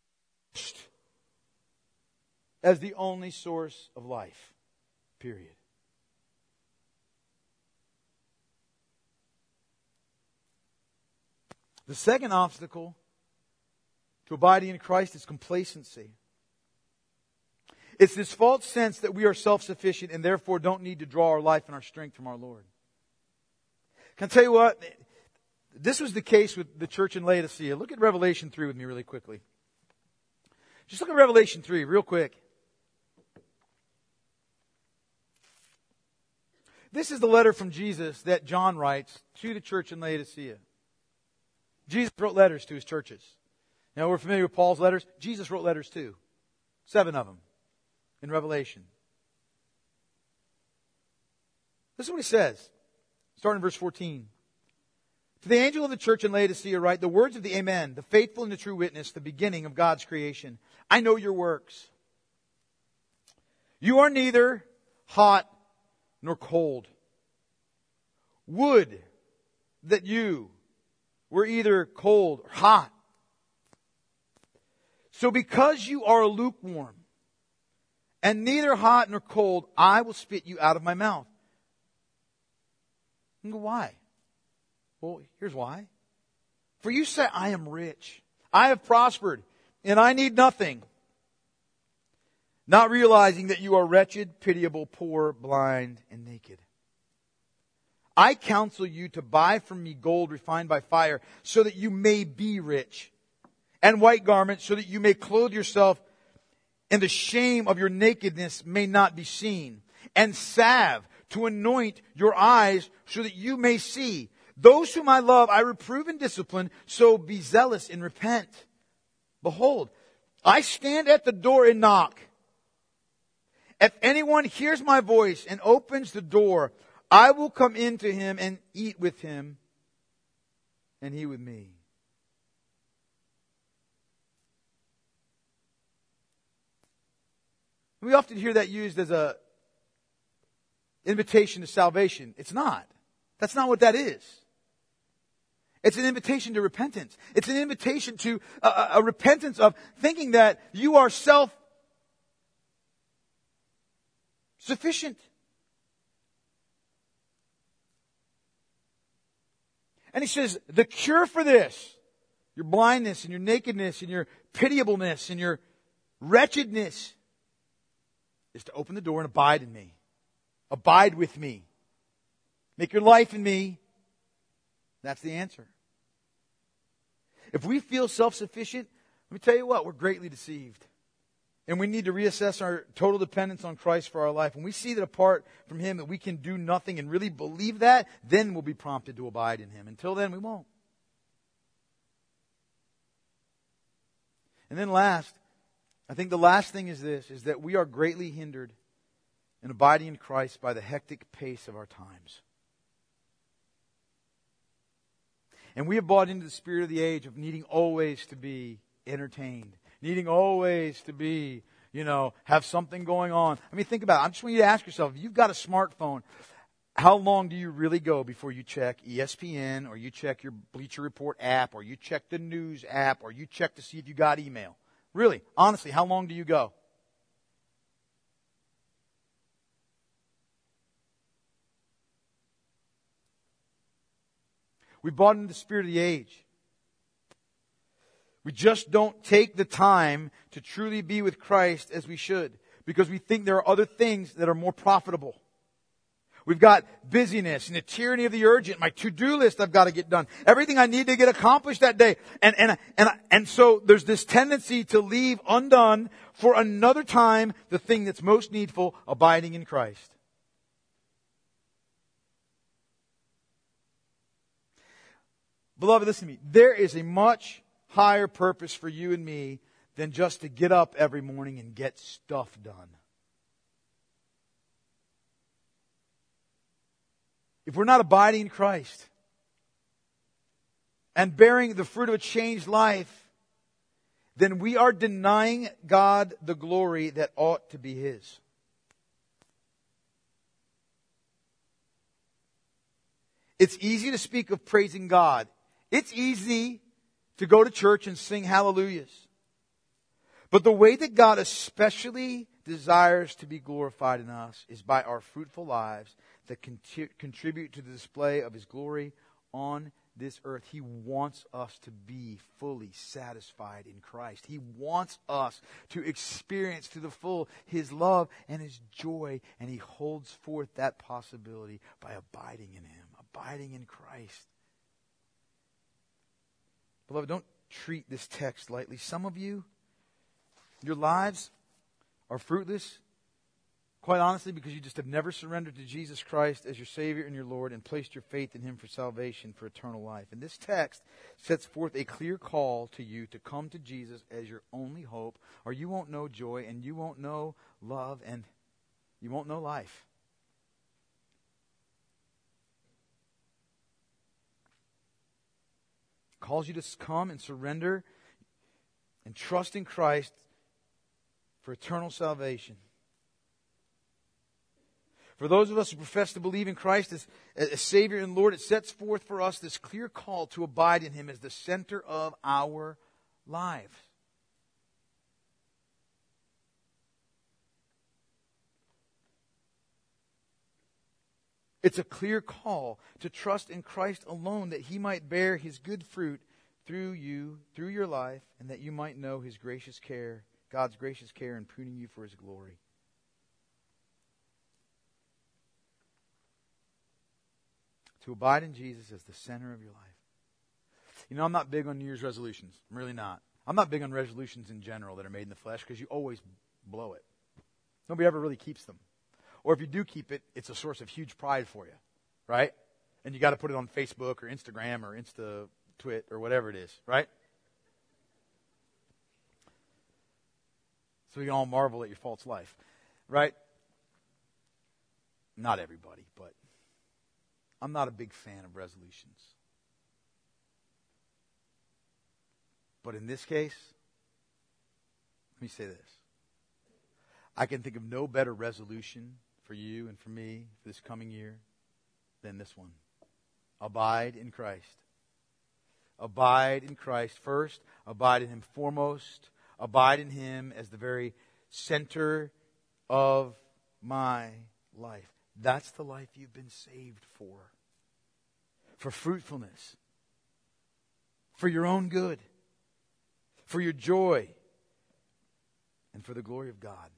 as the only source of life. Period. The second obstacle to abiding in Christ is complacency. It's this false sense that we are self-sufficient and therefore don't need to draw our life and our strength from our Lord. Can I tell you what? This was the case with the church in Laodicea. Look at Revelation 3 with me really quickly. Just look at Revelation 3 real quick. This is the letter from Jesus that John writes to the church in Laodicea. Jesus wrote letters to his churches. Now, we're familiar with Paul's letters. Jesus wrote letters too. 7 of them in Revelation. This is what he says, starting in verse 14. To the angel of the church in Laodicea write, the words of the Amen, the faithful and the true witness, the beginning of God's creation. I know your works. You are neither hot nor cold. Would that you were either cold or hot. So because you are lukewarm and neither hot nor cold, I will spit you out of my mouth. You go, why? Well, here's why. For you say, I am rich. I have prospered and I need nothing. Not realizing that you are wretched, pitiable, poor, blind, and naked. I counsel you to buy from me gold refined by fire so that you may be rich, and white garments so that you may clothe yourself and the shame of your nakedness may not be seen, and salve to anoint your eyes so that you may see. Those whom I love I reprove and discipline, so be zealous and repent. Behold, I stand at the door and knock. If anyone hears my voice and opens the door, I will come into him and eat with him, and he with me. We often hear that used as an invitation to salvation. It's not. That's not what that is. It's an invitation to repentance. It's an invitation to a repentance of thinking that you are self-sufficient. And he says, the cure for this, your blindness and your nakedness and your pitiableness and your wretchedness, is to open the door and abide in me. Abide with me. Make your life in me. That's the answer. If we feel self-sufficient, let me tell you what, we're greatly deceived. And we need to reassess our total dependence on Christ for our life. When we see that apart from Him that we can do nothing and really believe that, then we'll be prompted to abide in Him. Until then, we won't. And then last, I think the last thing is this, is that we are greatly hindered in abiding in Christ by the hectic pace of our times. And we have bought into the spirit of the age of needing always to be entertained. Needing always to be, have something going on. I mean, think about it. I just want you to ask yourself, if you've got a smartphone, how long do you really go before you check ESPN, or you check your Bleacher Report app, or you check the news app, or you check to see if you got email? Really, honestly, how long do you go? We bought into the spirit of the age. We just don't take the time to truly be with Christ as we should, because we think there are other things that are more profitable. We've got busyness and the tyranny of the urgent. My to-do list I've got to get done. Everything I need to get accomplished that day. And so there's this tendency to leave undone for another time the thing that's most needful, abiding in Christ. Beloved, listen to me. There is a much higher purpose for you and me than just to get up every morning and get stuff done. If we're not abiding in Christ and bearing the fruit of a changed life, then we are denying God the glory that ought to be His. It's easy to speak of praising God. It's easy to go to church and sing hallelujahs. But the way that God especially desires to be glorified in us is by our fruitful lives that contribute to the display of His glory on this earth. He wants us to be fully satisfied in Christ. He wants us to experience to the full His love and His joy, and He holds forth that possibility by abiding in Him, abiding in Christ. Beloved, don't treat this text lightly. Some of you, your lives are fruitless, quite honestly, because you just have never surrendered to Jesus Christ as your Savior and your Lord and placed your faith in Him for salvation, for eternal life. And this text sets forth a clear call to you to come to Jesus as your only hope, or you won't know joy, and you won't know love, and you won't know life. Calls you to come and surrender and trust in Christ for eternal salvation. For those of us who profess to believe in Christ as Savior and Lord, it sets forth for us this clear call to abide in Him as the center of our lives. It's a clear call to trust in Christ alone, that He might bear His good fruit through you, through your life, and that you might know His gracious care, God's gracious care in pruning you for His glory. To abide in Jesus as the center of your life. I'm not big on New Year's resolutions. I'm really not. I'm not big on resolutions in general that are made in the flesh, because you always blow it. Nobody ever really keeps them. Or if you do keep it, it's a source of huge pride for you, right? And you got to put it on Facebook or Instagram or Twit or whatever it is, right? So we can all marvel at your false life, right? Not everybody, but I'm not a big fan of resolutions. But in this case, let me say this. I can think of no better resolution for you and for me this coming year than this one. Abide in Christ. Abide in Christ first. Abide in Him foremost. Abide in Him as the very center of my life. That's the life you've been saved for. For fruitfulness. For your own good. For your joy. And for the glory of God.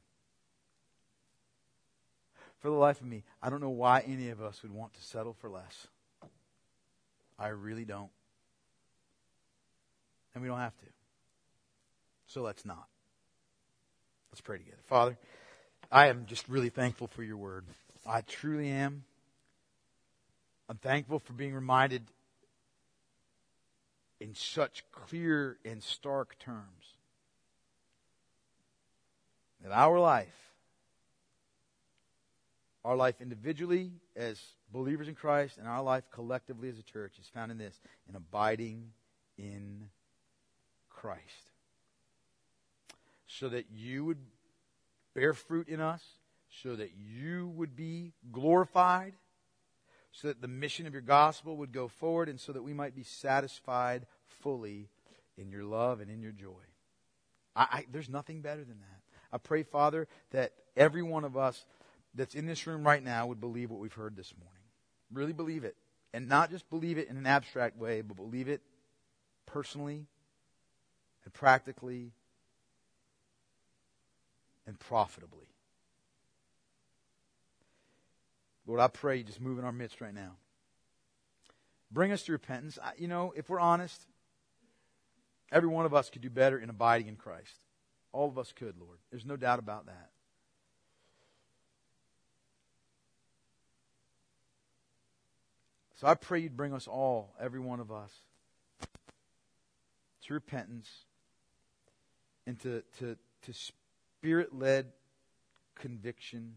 For the life of me, I don't know why any of us would want to settle for less. I really don't. And we don't have to. So let's not. Let's pray together. Father, I am just really thankful for your word. I truly am. I'm thankful for being reminded in such clear and stark terms that our life individually as believers in Christ and our life collectively as a church is found in this, in abiding in Christ. So that you would bear fruit in us, so that you would be glorified, so that the mission of your gospel would go forward, and so that we might be satisfied fully in your love and in your joy. There's nothing better than that. I pray, Father, that every one of us that's in this room right now would believe what we've heard this morning. Really believe it. And not just believe it in an abstract way, but believe it personally and practically and profitably. Lord, I pray you just move in our midst right now. Bring us to repentance. If we're honest, every one of us could do better in abiding in Christ. All of us could, Lord. There's no doubt about that. So I pray you'd bring us all, every one of us, to repentance and to Spirit-led conviction.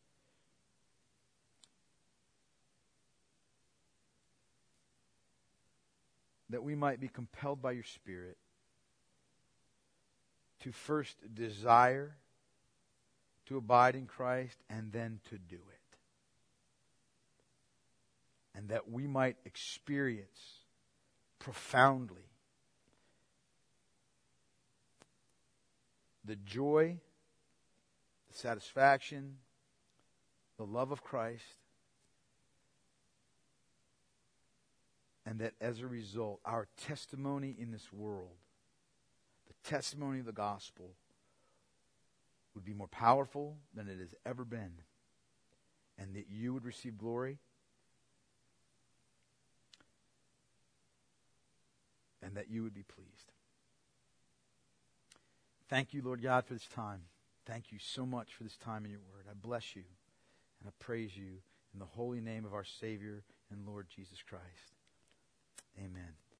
That we might be compelled by your Spirit to first desire to abide in Christ and then to do it. And that we might experience profoundly the joy, the satisfaction, the love of Christ, and that as a result, our testimony in this world, the testimony of the gospel, would be more powerful than it has ever been, and that you would receive glory, and that you would be pleased. Thank you, Lord God, for this time. Thank you so much for this time in your word. I bless you and I praise you in the holy name of our Savior and Lord Jesus Christ. Amen.